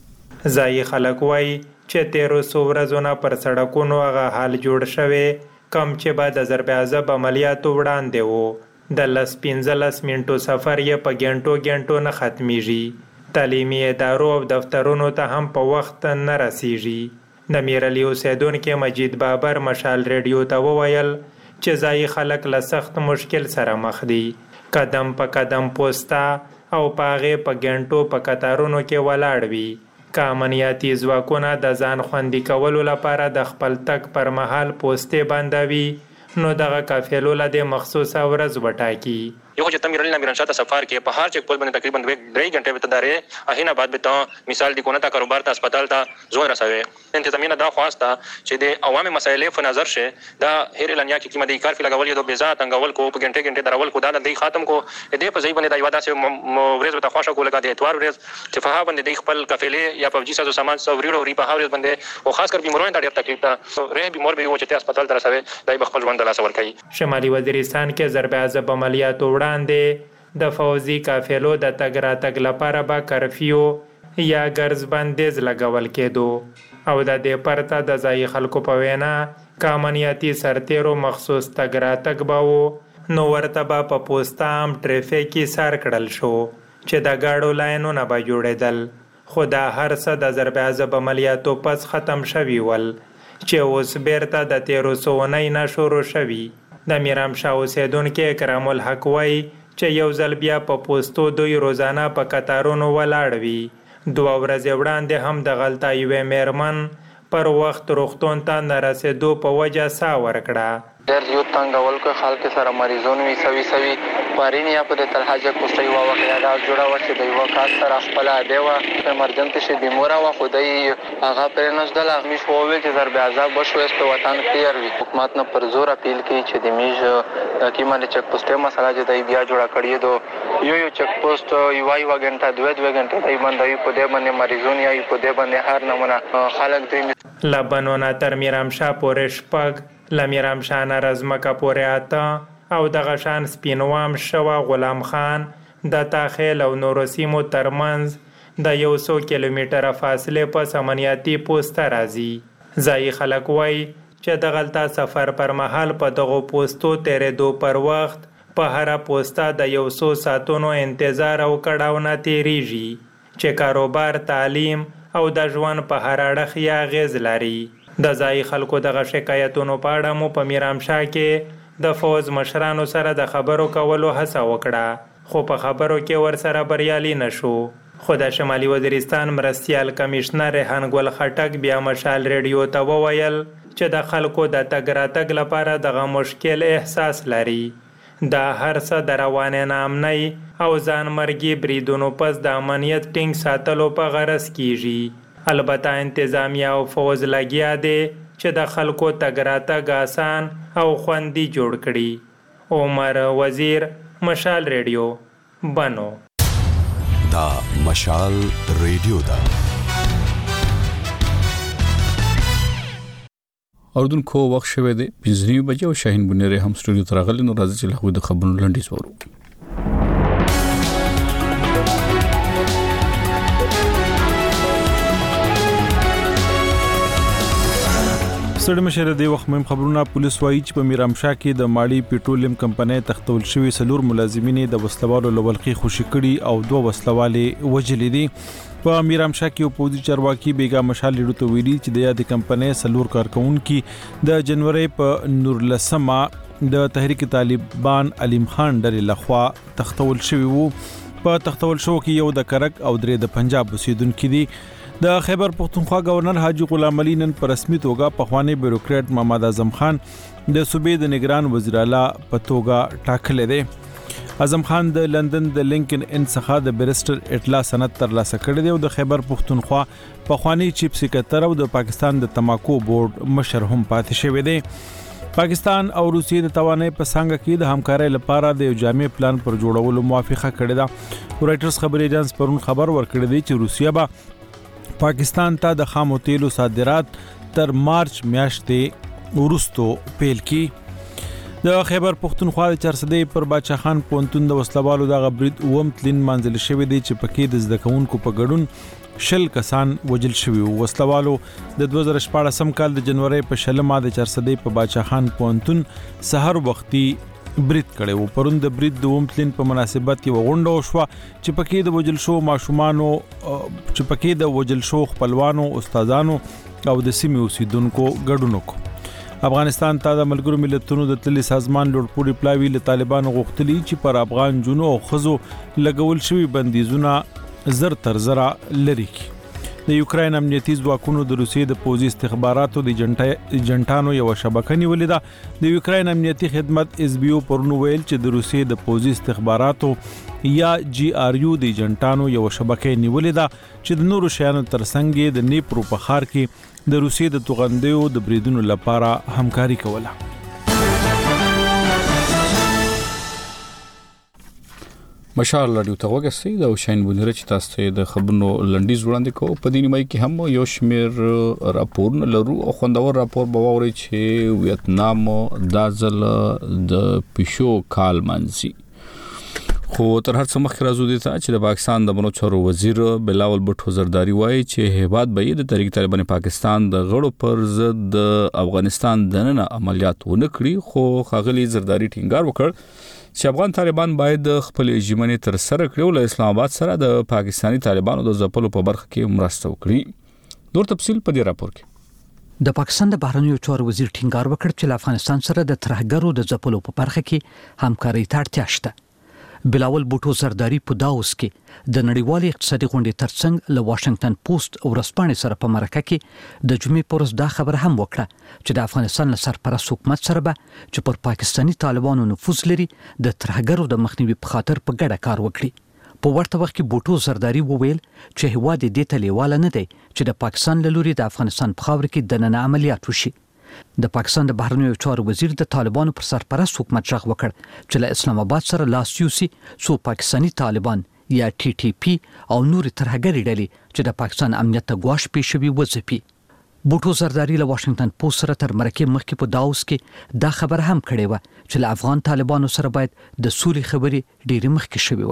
S7: ځای خلک وایي چې 1300 ورځې پر سړکونو هغه حال جوړ شوی کم چې بعد د ضرب عذاب عملیاتو وړاندې وو. د 15 منټو سفر یې په ګڼټو نه ختميږي. تعلیمي ادارو او دفترونو ته هم په وخت نه رسیږي. د میرعلی اوسیدونکو مجید بابر مشال ریډیو ته وویل چې ځای خلک له سخت مشکل سره مخ دي. قدم په قدم پوسټا او پاغه په ګڼټو په قطارونو کې ولاړ وي. که امنیتي ځواکونه د ځان خوندي کولو لپاره د خپل تک پر مهال پوسټې بندوي نو دغه قافلو له مخصوصه ورځ وټاکي.
S3: یو چې تمیرل نه میرانشاه ته سفر کې په هر چک پوسټ باندې تقریبا 2 غنټه وته دارې اهینه بعد به ته مثال دی کونه تا کاروبار ته هسپتال ته زوی رسوي. انتظامیه دا خواسته چې د عوامي مسایلې په نظر شه دا هیر اعلانیا کې قیمتي کار فی لګول یو بيزات انګول کو په غنټه درول کو دا د ختم کو دې په ځای باندې د یواده سه ورځ ته خوښه کوله د اتوار ورځ چې په ها باندې د خپل قافلې یا په جیسه سامان سوریرو ری په ها ورځ باندې او خاص کر بیمارونو ته ډېر تکلیف ده رې بیمار به و چې هسپتال ته رسوي دای خپل ژوند لاس ور کوي.
S7: شمالي وزیرستان کې ضرب عذاب عملیاتو وړاندې د فوزي قافلو د تګ راتګ لپاره به کرفیو یا ګرځ بندیز لګول کېدو او د دې پرته د ځای خلکو په وینا که امنیتي سرتیرو مخصوص تګ راتګ به و نو ورته به په پوسټا هم ټریفیکي سر کړل شو چې د ګاډو لاینونه به جوړېدل. خو دا هر څه د ضرب عذاب عملیاتو پس ختم شوي ول چې اوس بیرته د 1300 نه شروع شوي. د میرامشاه اوسیدونکو اکرام الحق وایي چې یو ځل بیا په پوسټو دوی روزانه په قطارونو ولاړ وي. 2 ورځې وړاندې هم د غلطه یوې میرمن پر وخت روغتون ته نه رسېدو په وجه سا ورکړه.
S5: ډېر یو تنګول کو خلک سره مریضون وي سوي پارین یا په تلحاجه کوستي وا واقعیا دا جوړه و چې د یو کار سره خپل دیوه ایمرجنسي شي بیمورا و خدای هغه پر نشدل اغمیش وویل چې ضرب عذاب بشو است وطن تیر وي. حکومت نه پر زور اپیل کوي چې د میج د کیمانه چک پوسټه مسله چې دای بیا جوړه کړی دو یو چک پوسټ یو غنټه 2 غنټه دای باندې په دې باندې مریضون یا په دې باندې هر نمونه خلک دې
S7: لبنونه تر میرامشاه پورې شپږ لمیرامشاه نه رزمکه پورې اته او دغه شان سپینوام شوه غلام خان د تاخیل او نورو سیمو ترمنځ د 100 کیلومتره فاصله په امنیتي پوسټ راځي. ځای خلک وایي چې د غلطه سفر پر مهال په دغه پوسټو تیرېدو پر وخت په هر پوسټه د 100 ساعتونو انتظار او کړهو نه تیریږي چې کاروبار، تعلیم او د ژوند په هر اړخ یې اغیز لري. د ځای خلکو دغه شکایتونو په اړه مو په میرامشاه کې د فوز مشرانو سره د خبرو کولو هڅه وکړه خو په خبرو کې ورسره بریالي نشو. خو د شمالي وزیرستان مرستیال کمشنر ریحان ګل خټک بیا مشال ریډیو ته وویل چې د خلکو د تګ راتګ لپاره دغه مشکل احساس لري. دا هر څه د روانې نامنۍ او ځان مرګي بریدونو پس د امنیت ټینګ ساتلو په غرض کیږي. البته انتظامیه او فوز لګیا دی چې د خلکو تګ راتګ آسان او خوندي جوړ کړي. عمر وزیر، مشال ریډیو، بنو.
S20: دا مشال ریډیو دا
S1: اردوونکو وخت شوه دی 5 بجې او شاهین بنيري هم سټوډیو ته راغلی نو راځي چې له د خبرونو لنډیز ورو.
S2: ستړي مشر دی وخت مهم خبرونه پولیس وایي چې په میرامشاه کې د ماړی پټرولیم کمپنۍ تختول شوی سلور ملازمین د وسلوالو لولقي خوشي کړي او دوه وسلوالې وجلې دي په میرامشاه کې پولیس چارواکي بیګا مشال لیدو ته ویلي چې د یاد کمپنۍ سلور کارکونکو د جنوري په نورلسمه د تحریک طالبان علیم خان ډلې لخوا تختول شوی وو په تختول شو کې یو د کرک او درې د پنجاب اوسیدونکو دي د خیبر پختونخوا گورنر حاجی غلام علي نن په رسمي توګه پخوانی بیوروکریټ محمد اعظم خان د صوبې د نگران وزیر اعلی په توګه ټاکل دی. اعظم خان د لندن د لینکن ان څخه د بیرسټر اطلاع سند ترلاسه کړی دی او د خیبر پختونخوا پخوانی چیف سکرټر او د پاکستان د تماکو بورډ مشر هم پاتې شوی دی. پاکستان او روسیې د توانایي په څنګه کې د همکارۍ لپاره د یو جامع پلان پر جوړولو موافقه کړې ده. رائټرز خبري ایجنس پرون خبر ورکړی دی چې روسیا به پاکستان ته د خامو تیلو صادرات تر مارچ میاشتې وروسته پیل کړي. د خیبر پختونخوا د چرسدي پر باچا خان پونتون د وسلوالو د غبرید اوم تلین منځل شوی دی چې پکې د زدکونکو په ګډون شل کسان وجل شوی وسلوالو د 2014 کال د جنوري په شلمه د چرسدي په باچا خان پونتون سحر وختي برید کړي وو. پرون د برید د ومتلین په مناسبت یو غونډه وشوه چې پکې د وجل شو ماشومانو چې پکې د وجل شو خپلوانو استادانو او د سیمې اوسیدونکو ګډون وکړ. افغانستان ته د ملګرو ملتونو د تللی سازمان لوړپوړي پلاوی له طالبانو غوښتلی چې پر افغان جنو او خزو لګول شوی بندیزونه زر تر زره لري کی. د یوکرين امنیتي ځواکونو د روسیې د پوځي استخباراتو د جنټانو یو شبکه نیولې ده. د یوکرين امنیتي خدمت اس بي او پرونو ویل چې د روسیې د پوځي استخباراتو یا جی آر یو د جنټانو یو شبکه نیولې ده چې د نورو شیانو ترڅنګ د نیپرو په ښار کې د روسیې د توغندیو د بریدونو لپاره همکاري کوله.
S1: مشال رادیو ته وګورئ دا شاین بونره چې تاسو ته د خبرونو لنډیز وړاندې کوو. په دې نیمه کې هم یو شمیر راپور لرو او خوندور راپور به ووري چې ویتنام د ځل د پښو کال منځي خو تر هر څه مخکې راځو دي چې د پاکستان د بنو چارو وزیر بلاول بټو زرداری وایي چې هیواد به د تحریک طالبان پاکستان د غړو پر ضد د افغانستان دننه عملیات ونکړي. خو خاغلی زرداری ټینګار وکړ چې افغان طالبان باید خپل ژمنې تر سره کړي او له اسلام آباد سره د پاکستانی طالبانو د ځپلو په برخه کې مرسته وکړي. نور تفصيل په دې راپور کې.
S6: د پاکستان د بهرنیو چارو وزیر ټینګار وکړ چې له افغانستان سره د ترهګرو د ځپلو په برخه کې همکاري ته اړتیا شته. بلاول بوټو زرداری په داوس کې د نړیوال اقتصادي غونډې ترڅنګ له واشنگټن پوسټ او رسپانې سره په مرکه کې د جمعې پر ورځ دا خبر هم وکړه چې د افغانستان له سرپرست حکومت سره به چې پر پاکستانی طالبانو نفوذ لري د ترهګرو د مخنیوي په خاطر په ګډه کار وکړي. په ورته وخت کې بوټو زرداری وویل چې هوا د دې تلیواله نه دی چې د پاکستان له لوري د افغانستان په خاور کې د نن عملیات وشي. د پاکستان د بهرنیو چارو وزیر د طالبانو پر سرپرست حکومت ځخ وکړ چې له اسلام آباد سره لاس یوسي څو پاکستانی طالبان یا ټي ټي پی او نور ترهګری ډلې چې د پاکستان امنیت ته ګواښ پیښوي وځپي. بوټو زرداری له واشنگټن پوسټ سره تر مرکه مخکې په داوس کې دا خبر هم کړې و چې له افغان طالبانو سره باید د سولې خبرې ډېر مخکې شوي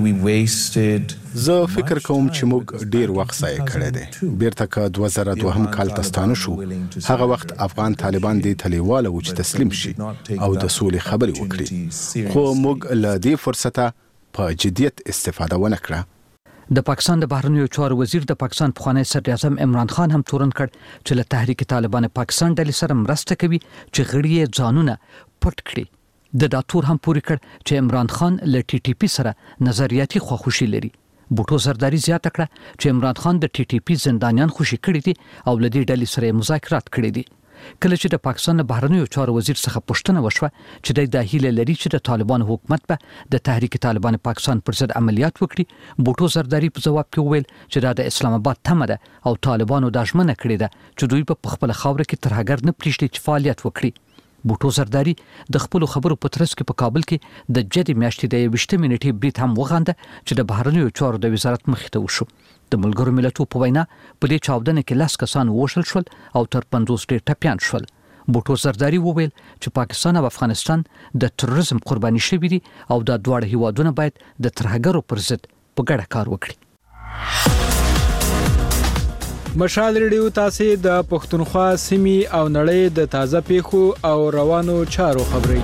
S6: وای.
S8: زه فکر کوم چې موږ ډېر وخت ضایع کړی دی. بیرته که 2002 کال تستانه شو هغه وخت افغان طالبان دې تلیواله و چې تسلیم شي او د سولې خبرې وکړي خو موږ له دې فرصته په جدیت استفاده ونه کړه.
S6: د پاکستان د بهرنیو چارو وزیر د پاکستان پخوانی صدر اعظم عمران خان هم تورن کړ چې له تحریک طالبان پاکستان ډلې سره مرسته کوي چې غړي یې ځانونه پټ کړي. د داتور هم پوری کړ چې عمران خان له ټي ټي پی سره نظریاتي خواخوشي لري. بوټو زرداری زیاته کړه چې عمران خان د ټي ټي پی زندانیان خوشي کړي دي او له دې ډلې سره مذاکرات کړي دي. کله چې د پاکستان د بهرنیو چارو وزیر څخه پوښتنه وشوه چې د هیله لري چې د طالبان حکومت به د تحریک طالبان پاکستان پر ضد عملیات وکړي بوټو زرداری په جواب کې وویل چې دا د اسلام آباد تمه ده او طالبانو د ژمنه کړې ده چې دوی په خپل خاور کې ترهګر نه پریږدي چې فعالیت وکړي. بوټو زرداری د خپل خبرو په ترڅ کې په کابل کې د جدي میاشتې د 20 منټې بریټ هم وغانده چې د بهرنیو چارو د وزارت مخې ته وشو. د ملګرو ملتونو په وینا په دې چاودنه کې 10 کسان وشل شول او تر 50 ډیر ټپيان شول. بوټو زرداری وویل چې پاکستان او افغانستان د تروریزم قرباني شوي دي او دا دواړه هیوادونه باید د ترهګرو پر ضد په ګډه کار وکړي.
S2: مشال ریډیو تاسو د پښتونخوا سیمې او نړۍ د تازه پیښو او روانو چارو خبري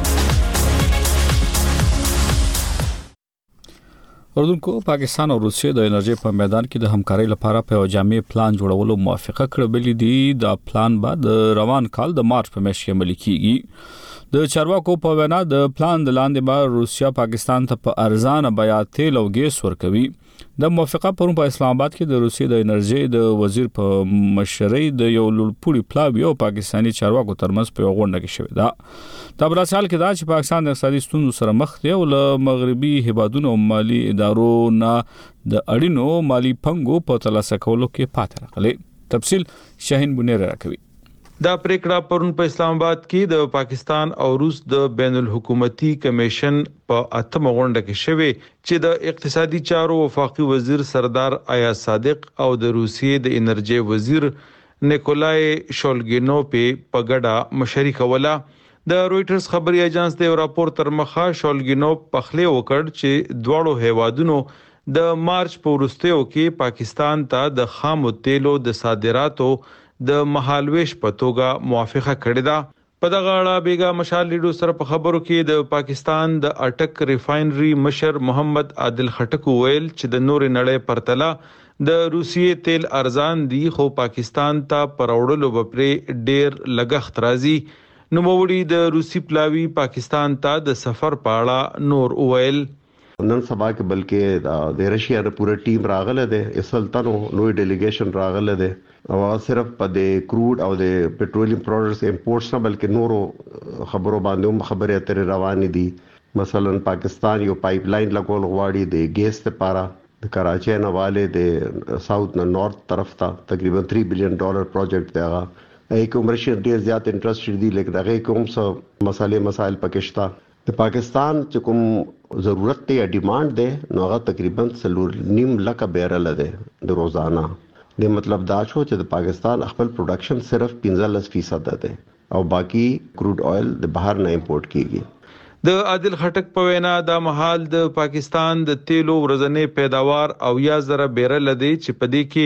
S1: اردن کو پاکستان او روسیې د انرژي په میدان کې د همکارۍ لپاره په جامع پلان جوړولو موافقه کړې دي. دا پلان بعد روان کال د مارچ په میاشت کې عملي کیږي. د چارواکو په وینا د پلان د لاندې به روسیا پاکستان ته په ارزانه بیا تیل او ګیس ورکوي. د موافقه پرون په اسلام آباد کې د روسیې د انرژي د وزیر په مشرۍ د یو لوړپوړي پلاوی او پاکستاني چارواکو ترمنځ په غونډه کې شوې ده. دا براسال کې دا چې پاکستان د اقتصادي ستونزو سره مخ دی او له مغربي هیوادونو مالی ادارو نه د اړینو مالی پنګو په ترلاسه کولو کې پاتې راغلي. تفصیل شاهین بنیر راکوي.
S9: دا پریکړه پرون په اسلام آباد کې د پاکستان او روس د بین الحکومتي کمیشن په اتمه غونډه کې شوه چې د اقتصادي چارو وفاقي وزیر سردار آیاز صادق او د روسیې د انرژي وزیر نیکولای شولګینوف په ګډه مشري کوله. د رويټرز خبري اژانس د راپور تر مخه شولګینوف په خله وکړ چې دواړو هیوادونو د مارچ په وروستیو کې پاکستان ته د خامو تیلو د صادراتو د مهالويش په توګه موافقه کړې ده. په دغه اړه بیګا مشال لیډو سره په خبرو کې د پاکستان د اټک ریفاینري مشر محمد عادل خټک ویل چې د نور نړۍ پرتله د روسیې تیل ارزان دي خو پاکستان ته پروړلو بپرې ډیر لګښت راځي. نو موړي د روسي پلاوی پاکستان ته د سفر پاړه نور ویل.
S10: نن سبا کې بلکې د رشیا د پوره ټیم راغله ده اسلطنو نوې ډیلیګیشن راغله ده او صرف په د کروډ او د پټرولیم پروډکټس امپورټس نه بلکې نورو خبرو باندې هم خبرې اترې روانې دي. مثلا پاکستان یو پایپ لاین لګول غواړي د ګیس لپاره د کراچۍ نه والے د ساوث نه نارث طرف ته تقریبا $3 بلین پروجیکټ دی. هغه کوم رشیا ډیر زیات انټرست دي لیکن هغه کوم څه مسائل پکشتا د پاکستان چې کوم ضرورت دی یا ډیماند دی نو هغه تقریبا 9 لک بیرل دی د روزانه. د مطلب دا شو چې د پاکستان خپل پروډکشن صرف 15% ده او باقی کروډ اویل د بهر نه امپورټ کیږي.
S9: د عادل خټک په وینا د محل د پاکستان د تیلو ورځنی پیداوار او 1000 بیرل دی چې په دې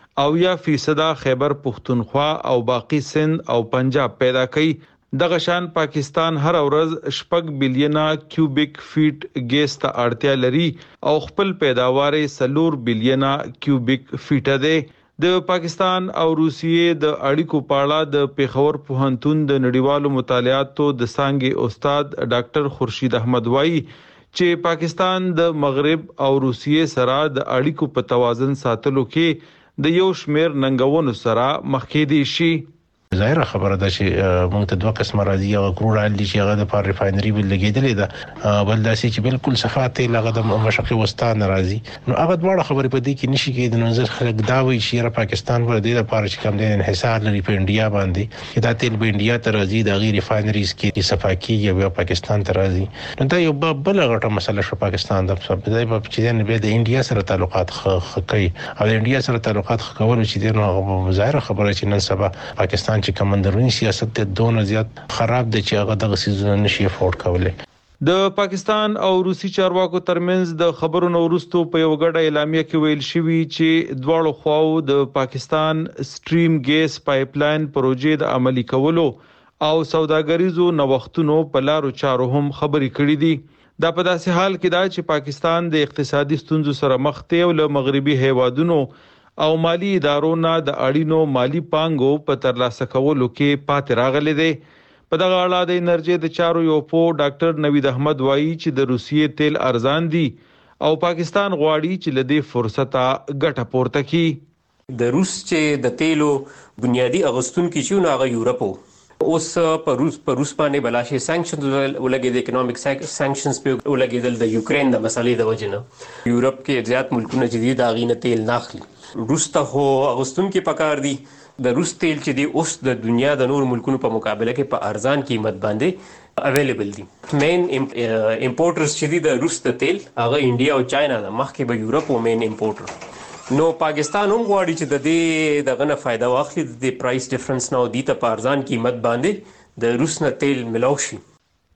S9: کې 90% خیبر پختونخوا او باقی سند او پنجاب پیدا کوي. دغه شان پاکستان هر ورځ 6 بلین کیوبیک فیټ ګیس ته اړتیا لري او خپل پیداوار 4 بلین کیوبیک فیټ ده. د پاکستان او روسیې د اړیکو پاړه د پیښور پوهنتون د نړیوالو مطالعاتو د څانګې استاد ډاکټر خورشید احمد وایي چې پاکستان د مغرب او روسیې سره د اړیکو په توازن ساتلو کې د یو شمیر ننګونو سره مخ کې دي شي.
S11: ظاهر خبره ده چې موږ ته دوه قسمه راځي او کروډ آیل چې هغه د پار ریفاینري ول لګیدلې ده بل داسې چې بالکل صفات هغه د مشرقي وسطا نه راځي. نو هغه دواړه خبرې په دې کې نشي کېدل. نو ځکه خلک دا وایي چې پاکستان ور دې د پار چې کم دي انحصار لري په انډیا باندې چې دا تیل په انډیا ته راځي د غیر ریفاینریز کې صفاکي یا پاکستان ته راځي. نو دا یو بل غټه مسله شو پاکستان د ځای په چې نه به د انډیا سره تعلقات کوي او د انډیا سره تعلقات کول چې نو ظاهر خبره چې نن سبا پاکستان چې کمندرونی سیاست ته دونه زیات خراب دي چې هغه دغه سيزونه نشي افورد کولای.
S9: د پاکستان او روسي چارواکو ترمنځ د خبرونو وروسته په یو غړ اعلامیه کې ویل شوی چې دواړو خواو د پاکستان سټریم ګیس پایپ لاین پروژې د عملي کولو او سوداګریزو نوښتونو په لارو چارو هم خبرې کړې دي. دا په داسې حال کې دا چې پاکستان د اقتصادي ستونزو سره مخ دی او له مغربي هیوادونو او مالی ادارو نه د اړینو مالی پانګو په ترلاسه کولو کې پاتې راغلي دي. په دغه اړه د انرژي د چارو یو په ډاکټر نوید احمد وایي چې د روسیې تیل ارزان دي او پاکستان غواړي چې لدې فرصت ګټه پورته کړي.
S12: د روس چې د تیلو بنیادی اغستونکو چې هغه یورپ اوس په روس باندې بلاشي سانکشنز ولګي د اکونومیک سانکشنز په ولګیدل د یوکرين د مسلې د وجنه یورپ کې زیات ملکونه چې دي دا غینه تیل ناخلي. روس ته هو اغستون کې پکار دي د روس تیل چې دی اوس د دنیا د نور ملکونو په مقابله کې په ارزان قیمت باندې اویلیبل دي. مین امپورټرز چې دي د روس د تیل هغه انډیا او چاینا د مخکې به یورپ او مین امپورټر. نو پاکستان هم غواړي چې د دې دغه نه فائدہ واخلي د پرایس ډیفرنس نو دي ته په ارزان قیمت باندې د روس نه تیل ملو شي.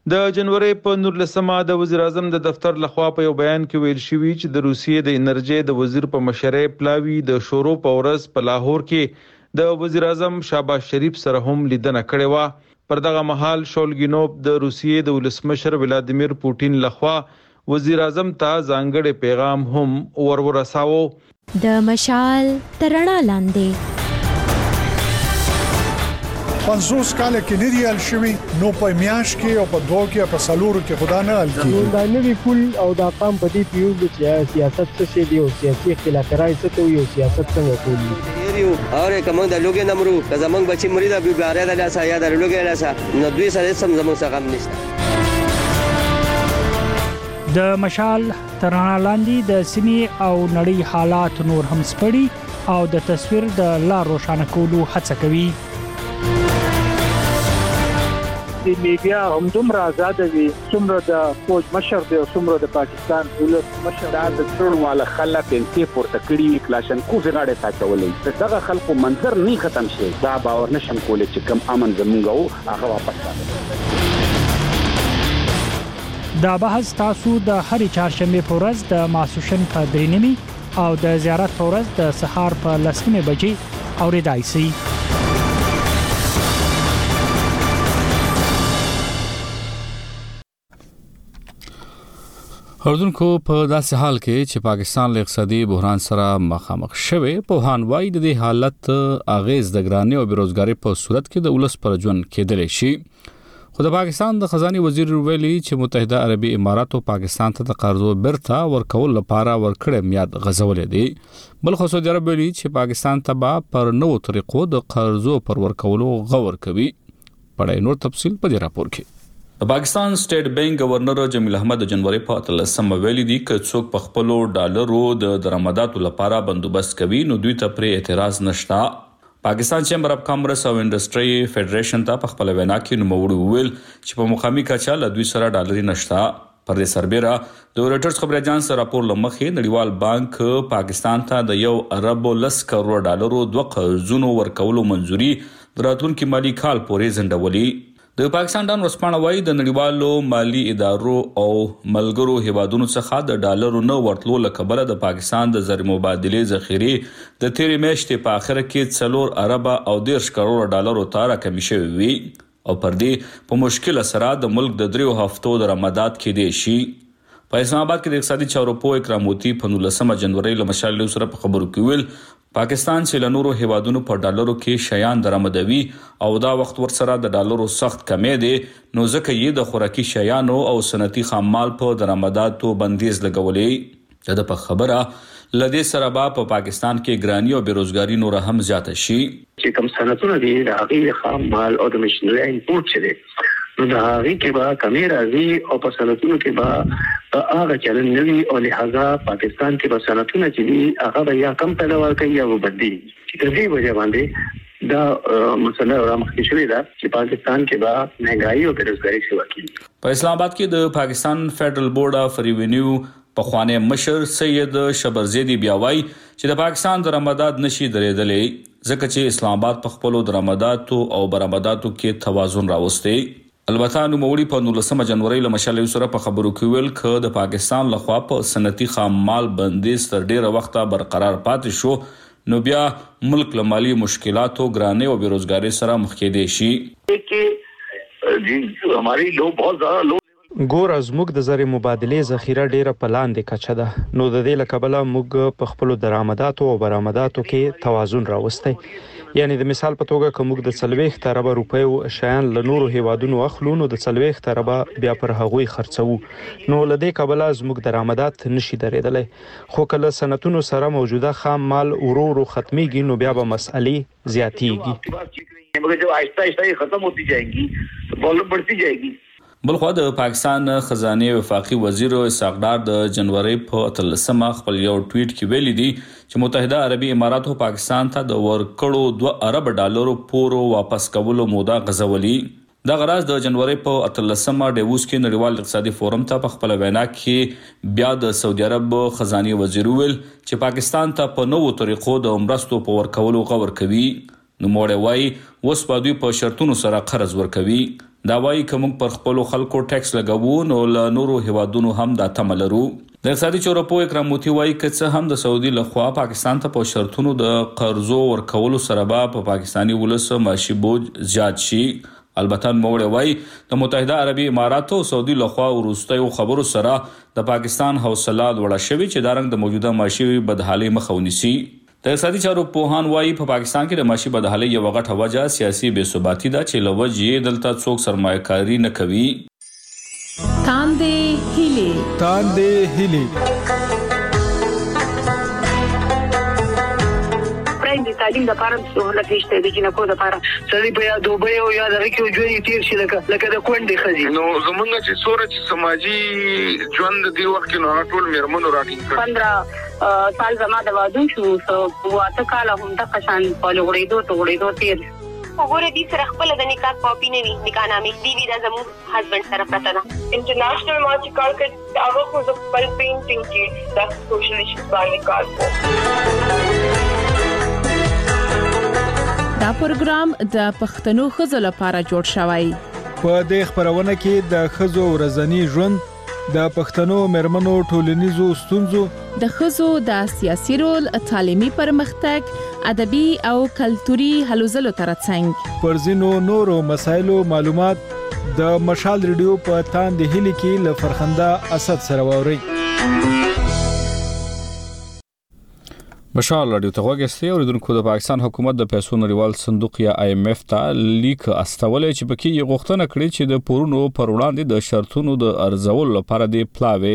S9: د جنوري په 19 د وزیر اعظم د دفتر لخوا په یو بیان کې ویل شوی چې د روسیې د انرژي د وزیر په مشرۍ پلاوی د شورو په ورځ په لاهور کې د وزیر اعظم شهباز شریف سره هم لیدنه کړې و. پر دغه مهال شولګینوف د روسیې د ولسمشر ولادیمیر پوټین لخوا وزیر اعظم ته ځانګړی پیغام هم ورساوه.
S13: د مشال ترڼا لاندې
S14: 50 کال کې نه دی ال شوی نو په میاش کې او په دوه کې په سالورو کې خدا نه ال کی
S15: دا نوی کول او دا قام په دې پیو چې سیاست څه دی او سیاسي اختلافات څه ته یو سیاست څنګه کوي
S16: یو اور کوم د لوګي نمرو زمنګ بچی مری د بیګاره د لاسه یا د لوګي لاسه نو دوی سره سم زمنګ څخه غم نشته.
S17: د مشال ترڼا لاندې د سیمې او نړۍ حالات نور هم سپړي او د تصویر د لار روښانه کولو هڅه کوي.
S15: د میډیا هم دومره آزاد وي څومره د فوج مشر دی او څومره د پاکستان ولس مشر
S25: د څړو والا خلک انتي پورته کړی کلاشنکوف غاړه تا چولې دغه خلکو منظر نه ختم شي دا باور نشم کولای چې کم امن زمونږ هغه واپس راځي.
S17: دا بحث تاسو د هرې چهارشنبه په ورځ د ماسوشن په 3:30 او د زیارت په ورځ د سهار په 10:00 بجې اوریدای شئ.
S1: اردوونکو په داسې حال کې چې پاکستان له اقتصادي بحران سره مخامخ شوی په هانوای د دې حالت اغیز د ګرانۍ او بیروزګاری په صورت کې د ولس پر ژوند کېدلی شي. خو د پاکستان د خزانه وزیر ویلي چې متحده عربي اماراتو پاکستان ته د قرضو برته ورکول لپاره ورکړې میاد غزولې دي. بل خو سعودي عرب ویلي چې پاکستان ته به پر نوو طریقو د قرضو پر ورکولو غور کوي. پړای نور تفصیل په دې راپور کې. د پاکستان سټیټ بانک گورنر جمیل احمد د جنوري په 13 ویلي دي چې څوک په خپل ډالرو د درآمداتو لپاره بندوبست کوي نو دوی ته پر اعتراض نشته. پاکستان چیمبر اف کامرس او انډستری فدریشن ته په خپل وینا کې نوموړي ویل چې په مقامي کچا له دوی سره ډالري نشته. پر دې سربېره د رويټرز خبري اژانس راپور لمخې نړیوال بانک پاکستان ته د 1.10 کروڑ ډالرو دوه قرضونو ورکولو منځوري دراتونکو مالی کال پورې ځنډولي. د پاکستان ډان ورسپانه وایي د نړیوالو مالی ادارو او ملګرو هیوادونو څخه د ډالرو نه ورتلو لکبره د پاکستان د زر مبادلې ذخیره د تیرې میاشتې په اخر کې 4 ارب او 10 کروڑ ډالرو ته راکمې شوې وي او پر دې په مشکل سره د ملک د 3 هفتو درآمدات کې دي شي. په اسلام آباد کې د اقتصادي چارو په اکراموتی په 19 جنوري له مشال سره په خبرو کې ویل پاکستان چې له نورو هیوادونو په ډالرو کې شیان درآمدوي او دا وخت ورسره د ډالرو سخت کمی دی نو ځکه یې د خوراکي شیانو او صنعتي خام مال په درآمداتو بندیز لګولې. دا په خبره لدې سره په پاکستان کې ګرانی او بیروزګاری نور هم زیاته شي.
S26: چې کوم صنعتونه دي د هغه خام مال او د ماشينري امپورټ چي نو دا هغه کې به کمی راځي او په صنعتونو کې به هغه چلن نوي او لہذا پاکستان کې به صنعتونه چې دي هغه به یا کم پیداوار کوي یا وبدي چې د دې وجه باندې دا مسله رامخکې شوې ده چې پاکستان کې به مهنګايي او بیروزګاری شي وکړي.
S1: په اسلام آباد کې د پاکستان فدرل بورډ اف ریوینیو په خوانه مشر سید شبرزیدی بیا وایي چې د پاکستان درآمدات نشي درېدلې ځکه چې اسلام آباد په خپل درآمداتو او برآمداتو کې توازن راوستي. البته نو موړي په 19 جنوري له مشال سره په خبرو کې ویل ک د پاکستان لخوا په صنعتي خام مال بندیز تر ډیره وخت برقرار پاتې شو نو بیا ملک له مالی مشکلاتو ګرانۍ او بیروزګاری سره مخ کې دي شي.
S26: جی हमारी लोग बहुत ज्यादा
S27: ګور زموږ د زر مبادلې ذخیره ډیره په لاندې کچه ده نو د دې لکبله موږ په خپل درآمداتو او برآمداتو کې توازن راوستي. یعنی د مثال په توګه کوم د 40 ارب روپیو شیان له نورو هیوادونو اخلو نو د 40 ارب بیا پر هغوی خرڅو نو لدې کبله زموږ درآمدات نشي درېدلې خو کله صنعتونو سره موجوده خام مال ورو ختميږي نو بیا به مسئلې زیاتېږي
S26: مګر جو آهسته آهسته ختم ہوتی جائیں گی تو پرابلم بڑھتی جائے گی.
S1: بلخو د پاکستان خزانه وفاقي وزیر اسحاق ډار د جنوري په 13 خپل یو ټویټ کې ویلي دي چې متحده عربي اماراتو پاکستان ته د ورکړو 2 ارب ډالرو پورو واپس کولو موده غزولي. دا غراز د جنوري په 13 ډیووس کې نړیوال اقتصادي فورم ته په خپل وینا کې بیا د سعودي عرب خزانه وزیر ویل چې پاکستان ته په نوو طریقو د مرستو په ورکولو غور کوي. نو موړ وایي اوس په دوی په شرطونو سره قرض ورکوي. دا وایي که موږ پر خپلو خلکو ټیکس لګوو نو له نورو هیوادونو هم دا تمه لرو. د اقتصادي چارو پوه اکرام موتی وایي که څه هم د سعودي لخوا پاکستان ته په شرطونو د قرضو ورکولو سره به په پاکستاني ولس معاشي بوج زیات شي. البته موړ وایي د متحده عربي اماراتو او سعودي لخوا وروستیو خبرو سره د پاکستان حوصله لوړه شوې چې دا رنګ د موجوده معاشي بدحالۍ مخه ونیسي. د اقتصادي چارو پوهان وایي په پاکستان کې د معاشي بدحالۍ یو غټه وجه سیاسي بې ثباتي ده چې له وجې دلته څوک سرمایه‌کاري نه کوي.
S2: تاندې هیلې
S4: د تعلیم د لپاره سہولت نشته د جنکو د لپاره سړي په یاد دوبه او یاد راکې ژوند تیر شي لکه د کونډې خزي
S18: نو زمونږ چې سورج سماجی ژوند دی وخت نو ټول میرمنو راټینګ
S4: 15 سال زما د وادو شو واته کال هم د قشان په لوړېدو تیر
S19: وګوره دې سره خپل د نکاح کاپی نه وي نکاح نامې دی دا زموږ هسبند سره پراته ده.
S21: انټرنیشنل مارچ کار کې هغه خو د خپل پینټینګ کې د سوشل ایشوز باندې کار کوي.
S22: دا پروګرام د پښتنو ښځو لپاره جوړ شوی.
S2: په دې خبرونه کې د ښځو ورځنی ژوند، د پښتنو مېرمنو ټولنیزو ستونزو،
S22: د ښځو د سیاسي رول، تعلیمي پرمختګ، ادبي او کلتوري هلو ځلو ترڅنګ
S2: پر ځینو نورو مسایلو معلومات د مشال ریډیو په تاندې هیلې کې له فرخنده اسد سره واوري.
S1: مشال رادیو ته غوښتي اوریدونکو د پاکستان حکومت د پیسو نړیوال صندوق یا IMF ته لیک استولې چې پکې یې غوښتنه کړې چې د پورونو پر وړاندې د شرطونو د ارزولو لپاره د پلاوي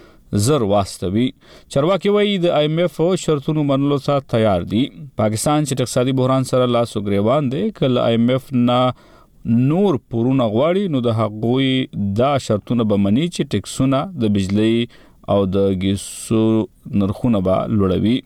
S1: زر واستوي. چارواکي وایي د IMF شرطونو منلو ته تیار دي. پاکستان چې اقتصادي بحران سره لاس او ګریوان دی کله IMF نه نور پورونه غواړي نو د هغوی دا شرطونه به مني چې ټیکسونه د بجلی او د ګیسو نرخونه به لوړوي.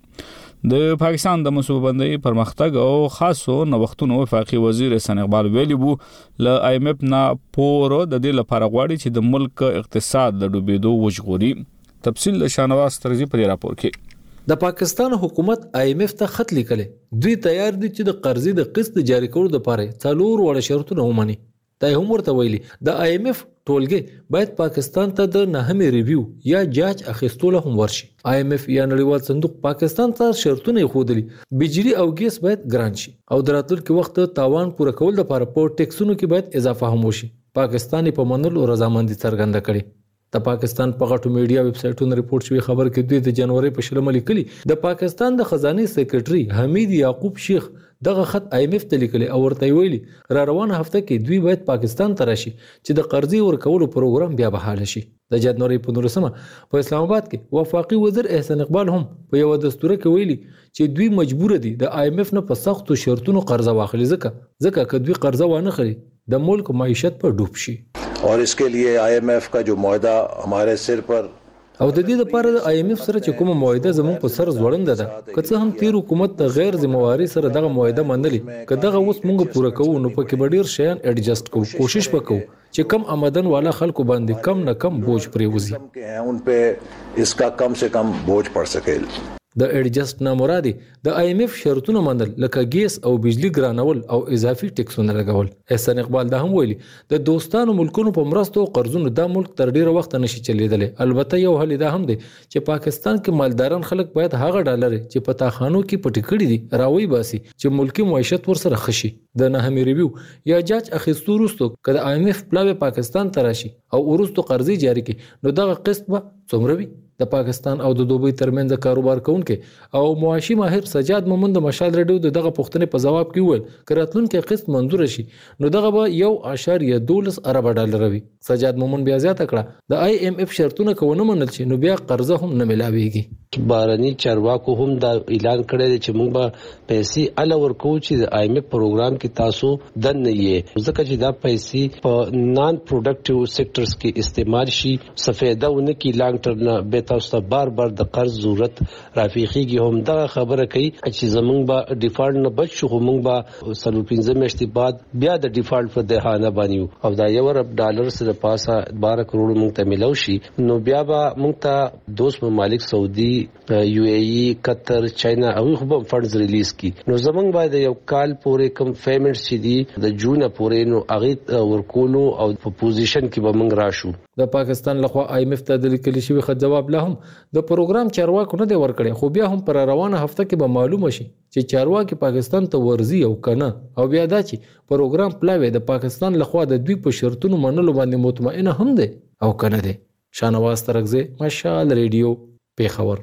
S1: د پاکستان د منصوببندۍ پرمختګ او خاصو نوښتونو وفاقي وزیر احسان اقبال ویلي وو له IMF نه پور د دې لپاره غواړي چې د ملک اقتصاد د ډوبېدو وژغوري. تفصیل د شانواز ترزی په راپور کې.
S23: د پاکستان حکومت IMF ته خط لیکلې دوی تیار دي چې د قرضې د قسط جاری کولو لپاره 4 وړ شرطونه ومني. دا هم ورته ویلي د IMF ټولګي باید پاکستان ته د نهمې ریویو یا جاج اخیستلو هم ورشي. IMF یا نړیوال صندوق پاکستان ته شرطونه خودلی بجلی او ګیس باید ګران شي او د راتلونکي وخت تاوان پوره کول لپاره په ټیکسونو کې باید اضافه هم وشي. پاکستان په منلو رضامندي څرګنده کړي. د پاکستان په غټو میډیا ویب سایټونو ریپورت شوی خبر کې دوی د جنوري په شلمه لیکلي د پاکستان د خزانه سیکریټري حمید یعقوب شیخ دغه خط IMF ته لیکلي او ورته ویلي را روانه هفته کې دوی باید پاکستان ته راشي چې د قرضې ورکولو پروګرام بیا بحاله شي. د جنوري په 19 په اسلام آباد کې وفاقي وزیر احسان اقبال هم په یو دستور کې ویلي چې دوی مجبور دي د IMF نه په سختو شرطونو قرض واخلي ځکه که دوی قرض وانه خري د ملک معیشت په ډوب شي.
S24: और इसके लिए IMF का जो मुआहदा हमारे सिर पर
S23: او د دې لپاره د IMF سره چې کومه معاهده زموږ په سر ځوړنده ده که څه هم تیر حکومت د غیر ذمہواری سره دغه معاهده منلې که دغه اوس موږ پوره کوو نو پکې به ډیر شیان ایڈجسټ کوو کوشش وکړو چې کم آمدن والا خلکو باندې کم نه کم بوج پریوزي
S24: ان पे इसका कम से कम बोझ पड़ सके.
S23: د ایڈجسټ نه مرادي د IMF شرطونه منل لکه ګیس او بجلی ګرانول او اضافي ټیکسونه لګول. احسان اقبال دا هم ویلي د دوستانو ملکونو په مرستو او قرضونو دا ملک تر ډیره وخت نشي چلیدلی. البته یو حل دا هم دی چې پاکستان کې مالداران خلک باید هغه ډالر چې په تاخانو کې پټ کړي دي راوي باسي چې ملکی معیشت ورسره خشي. د نهمې ریویو یا جاج اخیستو وروسته کله IMF پلاوی پاکستان ته راشي او ورسته قرضې جاری کړي نو دغه قسط به څومره وي. د پاکستان او د دوبۍ ترمنځ کاروبار کوونکې او معاشي ماهر سجاد مومند د مشال ریډیو دغه پوښتنې په جواب کې وویل که راتلونکي قسط منظور شي نو دغه به 1.12 ارب ډالر وي. سجاد مومند بیا زیاته کړه د IMF شرطونه کوونه منل شي نو بیا قرضه هم نه ملاويږي.
S28: بارني چارواکو هم دا اعلان کړی دی چې موږ به پیسې ال ورکو چې د IMF پروګرام کې تاسو دن نه یې ځکه چې دا پیسې په نان پروډکټیو سېکټرز کې استعمال شي سفیده ونه کې لانګ ټرم به تاسو ته بار د قرض ضرورت رافیخيږي. هم دا خبره کوي چې زمونږ به ډیفالټ نه بچ شو موږ به 15 میاشتې بعد بیا د ډیفالټ په دهانه باندې او دا $1 سره پاسه 12 کروڑ موږ ته ملو شي نو بیا به موږ ته دوست ممالک سعودي یو ای ای قطر چاینا او خو به فندز ریلیز کی نو زمونږ باید یو کال پورې کم پیمنټس چې دي د جون پورې نو هغه ورکولو او په پوزیشن کې به موږ راشو.
S23: د پاکستان لخوا IMF ته د لیکل شوی خط جواب له هم د پروګرام چارواکو نه دی ورکړي، خو بیا هم پر روانه هفته کې به معلومه شي چې چارواکي پاکستان ته ورزي او کنه، او بیا دا چې پروګرام پلاوی د پاکستان لخوا د دوی په شرطونو منلو باندې مطمئنه هم دی او کنه دی. شانواز ترغزه، مشال ریډیو، پیښور.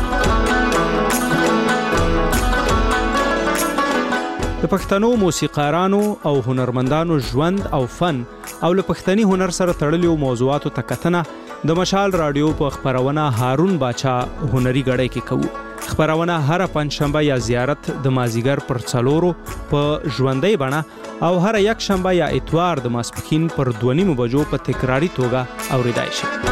S3: د پښتنو موسیقارانو او هنرمندانو ژوند او فن او له پښتني هنر سره تړلو موضوعاتو ته کتنه د مشال رادیو په خبرونه هارون باچا هنري غړې کې کوو. خبرونه هر پنځشنبه یا زیارت د مازیګر پر څلورو په ژوندۍ بڼه او هر یک شنبه یا اتوار د ماسپښین پر 2:30 بجو په تکراری توګه اوریدای شي.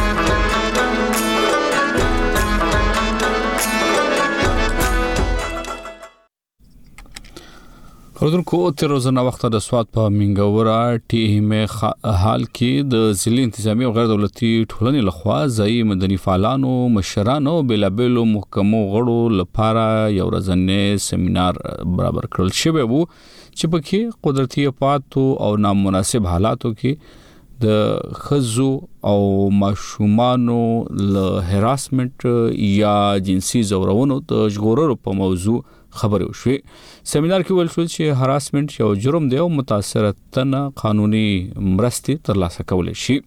S1: خلودونکو تر روزنه وخت د سواد په منګورا ټیم حال کې د ځلې انتظامی او غیر دولتي ټولنې لخوا ځای مدني فعالانو مشرانو بلابلو محکمو غړو لپاره یو ورځنی سیمینار برابر کړل شوی وو چې پکې قدرتي افاتو او نامناسب حالاتو کې د خزو او ماشومانو له هراسمنت یا جنسي زورونو د ژغورلو په موضوع خبرې وشوې. سیمینار کې ویل شو چې هراسمنت یو جرم دی او متاثرتن قانوني مرستې ترلاسه کولای شي.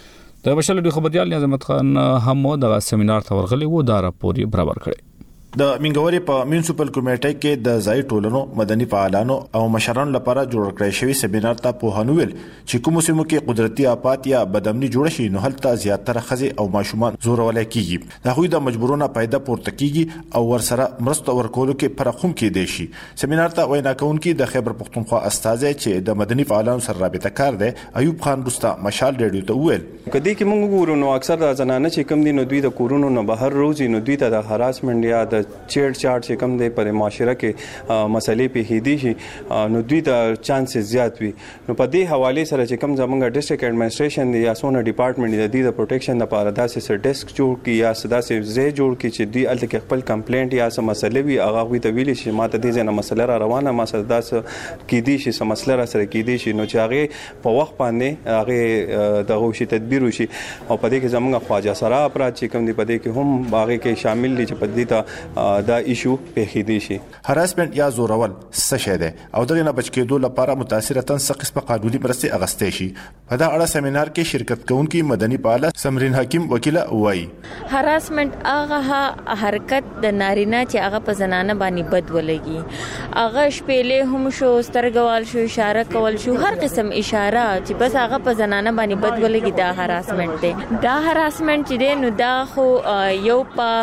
S1: د بشل د خبريال نظامت خان هم د سیمینار ته ورغلي وو، دا راپور برابر کړي.
S5: د منګوري په میونسپل کمیټه کې د ځای ټولنو مدني فعالانو او مشرانو لپاره جوړ کړی شوی سیمینار ته په هنویل چې کوم سیمو کې قدرتي آفات یا بدامني جوړ شي نو هلته زیاتره خزي او ماشومان زورول کیږي. دا خو د مجبورونه پیدا پورته کیږي او ورسره مرسته ورکولو کې فرقوم کې دي شي. سیمینار ته وینا کوونکي د خیبر پختونخوا استاد چې د مدني فعالانو سره رابطه کار دی ایوب خان رستا مشال ریډیو ته ویل
S6: کدی کې موږ ګورو نو اکثر د زنانه چې کم دي نو دوی د کورونو نه بهر روزي نو دوی ته د هراسمنت یا د چیړ چاړ چې کم دی پر معاشره کې مسلې په هدي شي نو دوی د چانس زیات وي. نو په دې حواله سره چې کم زمونږ ډیسټریکټ اډمنستریشن دی یا سونه ډپارټمنټ دی د پروټیکشن لپاره داسې سر ډیسک جوړ کی یا داسې ځای جوړ کی چې دوی الته کې خپل کمپلینټ یا سم مسلې وي هغه وی ته ویل شي ماته دې نه مسله را روانه ما سره داسې کې دي شي سم مسله را سره کې دي شي نو چې هغه په وخت باندې هغه دغه شي تدبیر وشي او په دې کې زمونږ خواجه سره اپرات چې کم دی په دې کې هم هغه کې شامل دي چې په دې ته دا ایشو په خېدي شي.
S5: هراسمنت یا زورول څه شی دی او دغه نه بچ کېدو لپاره متاثرتن څه قسمه قانوني مرستې اغستې شي. په دا اړه سیمینار کې شرکت کوونکي مدني فعال سمرین حکیم وکیله وایي
S7: هراسمنت هغه حرکت د نارینه چې هغه په زنانه باندې بد ولګي هغه شپېلې هم شو سترګوال شو اشاره کول شو هر قسم اشاره چې بس هغه په زنانه باندې بد ولګي دا هراسمنت دی. دا هراسمنت چې دی نو دا خو یو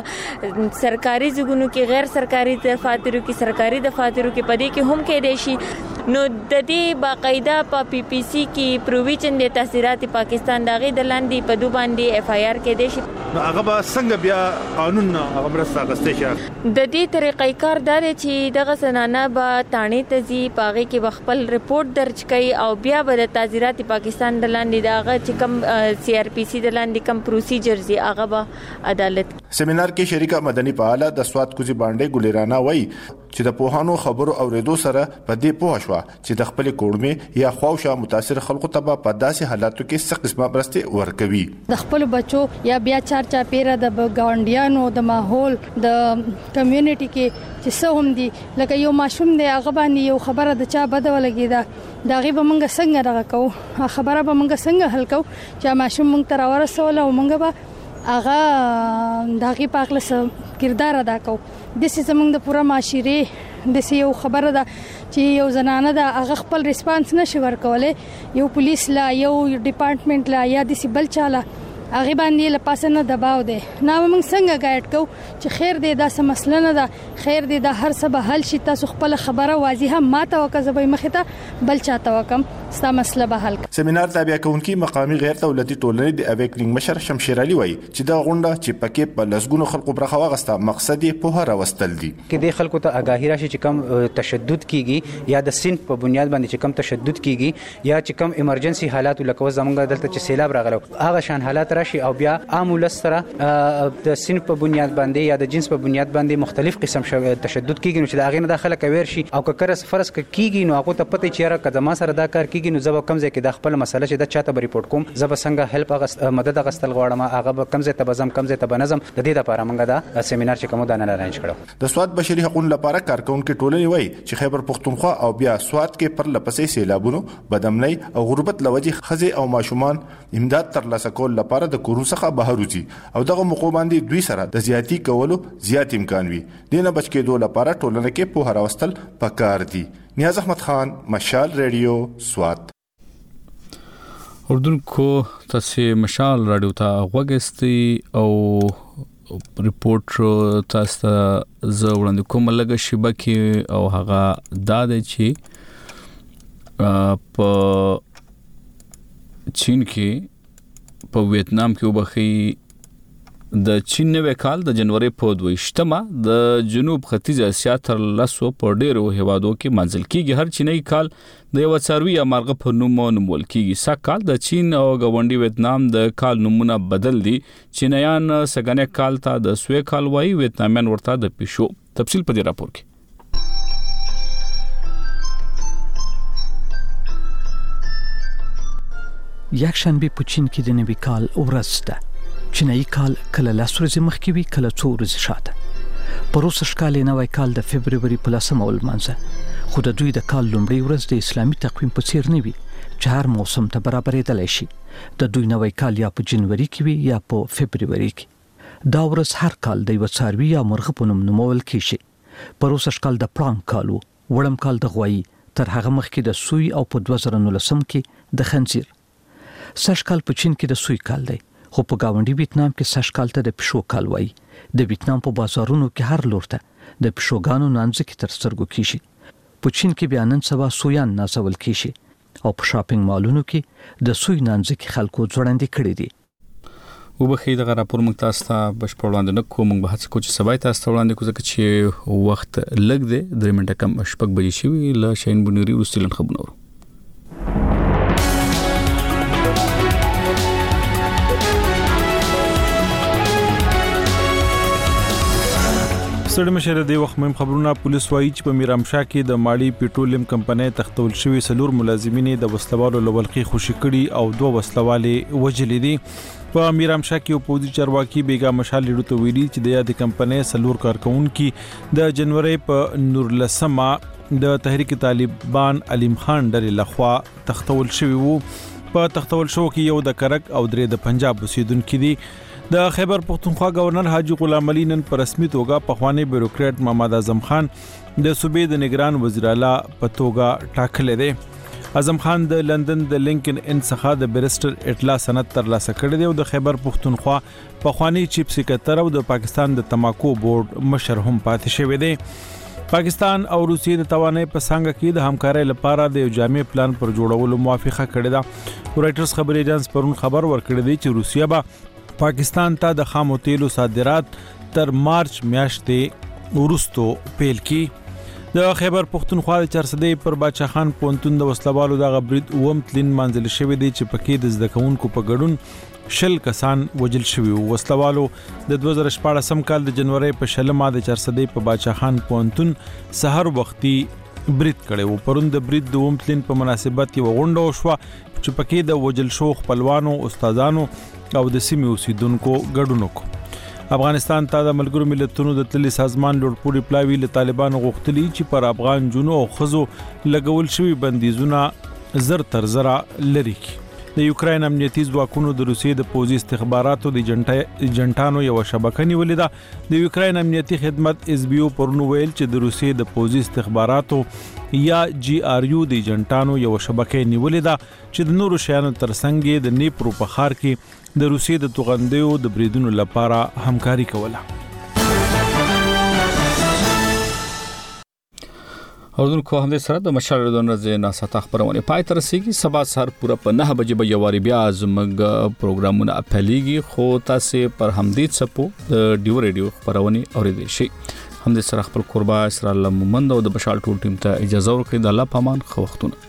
S7: په سرکاري ځګونو کې غیر سرکاري دفاترو کې سرکاري دفاترو کې پدې کې هم کې دي شي نو د دې باقاعده په پی پی سی کې پروویژن د تاثیرات پاکستان دغه د لاندې په دو باندې اف آی آر کې دي شي
S5: نو هغه به څنګه بیا قانون هغه مرسته اغستې شي.
S7: د دې طریقې کار دار چې دغه سنانه به تانې تزي پاغه کې خپل رپورت درج کړي او بیا به د تاثیرات پاکستان د لاندې دغه چې کم سی آر پی سی د لاندې کم پروسیجرز هغه به عدالت.
S5: سیمینار کې شریکه مدني فعال د سواد کوزي باندې ګلیرانا وایي چې د پوهانو خبرو اوریدو سره په دې پوه شو چې د خپل کوړمې یا خواوشا متاثر خلکو ته په داسې حالاتو کې څه قسمه مرستې ورکوي.
S8: د خپل بچو یا بیا چار پیره د ګاونډیانو د ماحول د کمیونټي کې چې څه هم دي لکه یو ماشوم دی هغه باندې یو خبره د چا بده ولګیدا دا غیب مونږ څنګه راکو خبره به مونږ څنګه حل کو چې ماشوم مونږ تر ورسول او مونږ به هغه دغه پاکله کردار ادا کو. د سیمنګ د پوره معاشره د یو خبره ده چې یو زنانه د هغه خپل ریسپانس نشي ورکولې یو پولیس لا یو ډپارټمنټ لا یا د بل چاله هغه باندې لپاسنه دباو دی. نو موږ څنګه ګایډ کو چې خیر دی دا څه مسله نه ده خیر دی دا هر څه به حل شي تاسو خپل خبره واضحه ماته وکړه به مخه ته بل چاته وکم ستا مسله به حل کړي.
S5: سیمینار تابع کونکي مقامي غیر دولتي ټولنې د اویکنینګ مشر شمشیر علي وایي چې دا غونډه چې پکې په لسګونو خلکو برخه واغسته مقصد یې په هر وستل دي
S9: کې د خلکو ته آگاهی راشي چې کم تشدد کیږي یا د سن په بنیاد باندې چې کم تشدد کیږي یا چې کم ایمرجنسي حالات لکه زمونږ دلته چې سیلاب راغلو هغه شان حالات راشي او بیا عام ولستره د سن په بنیاد باندې یا د جنس په بنیاد باندې مختلف قسم تشدد کیږي نو چې دا غي نه داخله کوي شي او که کرس فرض کیږي نو هغه ته پته چیرې قدمه سره دا کار کیږي نو زب کم ځای کې د خپل مسله چې د چاته ریپورت کوم زب څنګه هیلپ مدد غستل غواړم هغه کم ځای ته بزم کم ځای ته بنظم د دې لپاره موږ دا سیمینار چې کوم دا نه ارانج کړو.
S5: د سواد بشري حقوقو لپاره کارکونکو ټولنې وایي چې خیبر پختونخوا او بیا سواد کې پر لپسې سیلابونو بدامنۍ او غربت لوجې خزي او ماشومان امداد ترلاسه کول لپاره د کورو څخه بهر وځي او دغه موقع باندې دوی سره د زیاتی کولو زیات امکان وي دینه بچ کېدو لپاره ټولنه کې په هر واستل پکار دي. نیاز احمد خان مشال ریډیو سواد.
S1: اردن کو تاسو مشال رادیو ته وګستي او ریپورت تاسو ز وړاندې کوم لګ شبکه او هغه د چې په چین کې په ویتنام کې وبخي د چین نوې کال د جنوري په 22مه د جنوب ختیځ اسیا تر لاسو په ډیرو هیوادو کې منځل کیږي. هر چینی کال د یو څاروي یا مرغه په نوم نومول کیږي. سکال د چین او غونډي ویتنام د کال نومونه بدل دي. چینایان سګنه کال ته د سوي کال وایي، ویتنامیان ورته د پیشو. تفصیل په دې راپور کې.
S10: یکشنبه په چین کې د نوي کال ورځ ده. چینایي کال کله لاس ورځې مخکې وي کله څو ورځې شاته. په روس ښکال نوی کال د فبرवरी په 10مه ولمانځه، خو د دوی د کال لومړی ورځ د اسلامي تقویم په څیر نه وي چې هر موسم ته برابرېدلی شي. د دوی نوی کال یا په جنوري کې وي یا په فبرवरी کې. دا ورځ هر کال د یو څاروي یا مرغه په نوم نومول کیږي. په روس ښکال د پړانګ کال وو، وړم کال د غوایي، تر هغه مخکې د سوی او په 2019 کې د خنزیر. سږکال په چین کې د سوی کال دی، خو په گاونډي ویتنام کې سږکال ته د پیشو کال وایي. د ویتنام په بازارونو کې هر لور ته د پیشوګانو نانځکې تر سترګو کیږي. په چین کې بیا نن سبا سویان نازول کیږي او په شاپینګ مالونو کې د سوی نانځکې خلکو ځوړندې کړي دي.
S1: وبخې دغه راپور موږ تاسو ته بشپړ وړاندې نه کوم، موږ به هڅه کوو چې سبا تاسو ته وړاندې کوو ځکه چې وخت لږ دی. 3 منټه کم شپږ بجې شوي. له شاهین بنوري وروستي خبرونه
S2: سړی مشر دی وخت مهم خبرونه. پولیس وایي چې په میرامشاه کې د ماړی پټرولیم کمپنۍ تختول شوی سلور ملازمین د وسلوالو لولقي خوشي کړي او 2 وسلوالې وجلې دي. په میرامشاه کې پولیس چارواکي بیگا مشال لړو ته ویلي چې د یاد کمپنۍ سلور کارکونکو د جنوري په نورلسمه د تحریک طالبان علیم خان ډلې لخوا تختول شوی وو. په تختول شو کې یو د کرک او 3 د پنجاب اوسیدونکو دي. د خیبر پختونخوا گورنر حاجی غلام علي نن په رسمي توګه پخوانی بیوروکریټ محمد اعظم خان د صوبې د نگران وزیر اعلی په توګه ټاکل دی. اعظم خان د لندن د لینکن ان څخه د بیرسټر اطلاع سند ترلاسه کړی دی او د خیبر پختونخوا پخوانی چیف سکرټر او د پاکستان د تماکو بورډ مشر هم پاتې شوی دی. پاکستان او روسیې د توانایي په څنګه کې د همکارۍ لپاره د یو جامع پلان پر جوړولو موافقه کړې ده. رائټرز خبري ایجنس پرون خبر ورکړی دی چې روسیا به پاکستان ته د خامو تیلو صادرات تر مارچ میاشتې وروسته پیل کی. د خیبر پختونخوا د چرسدې پر باچا خان پونتون د وسلوالو د غبرید اوم تلین منځل شوی دی چې پکې د زدکونکو په ګډون 10 کسان وجل شوی. وسلوالو د 2014 کال د جنوري په 16 د چرسدې په باچا خان پونتون سحر وختي برید کړي. پرون د برید د اوم تلین په مناسبت یو غونډه وشوه چې پکې د وجل شو خپلوانو، استادانو او د سیمې اوسیدونکو ګډون وکړ. افغانستان ته د ملګرو ملتونو د تللی سازمان لوړپوړي پلاوی له طالبانو غوښتلی چې پر افغان جنو او خزو لګول شوی بندیزونه زر تر زره لري کی. د یوکرين امنیتي ځواکونو د روسیې د پوځي استخباراتو د جنټانو یو شبکه نیولې ده. د یوکرين امنیتي خدمت اس بي او پرونو ویل چې د روسیې د پوځي استخباراتو یا جی آر یو د جنټانو یو شبکه نیولې ده چې د نورو شیانو ترڅنګ د نیپرو په ښار کې د روسیې د توغندیو د بریدونو لپاره همکاري کوله.
S1: اوردونکو هم سره د مشال ردون رځ نه ستا خبرونه پای تر سیږي سبا سحر پورا په 9 بجې به یواري بیا زمګ پروګرامونه اپلیږي خو تاسو پر همدې چپو د ډیو ریډیو خبرونه اوریدئ شي هم د سره خپل قربا اسرا الله مومند او د بشال ټول ټیم ته اجازه ورکړي د الله پامان خو وختونه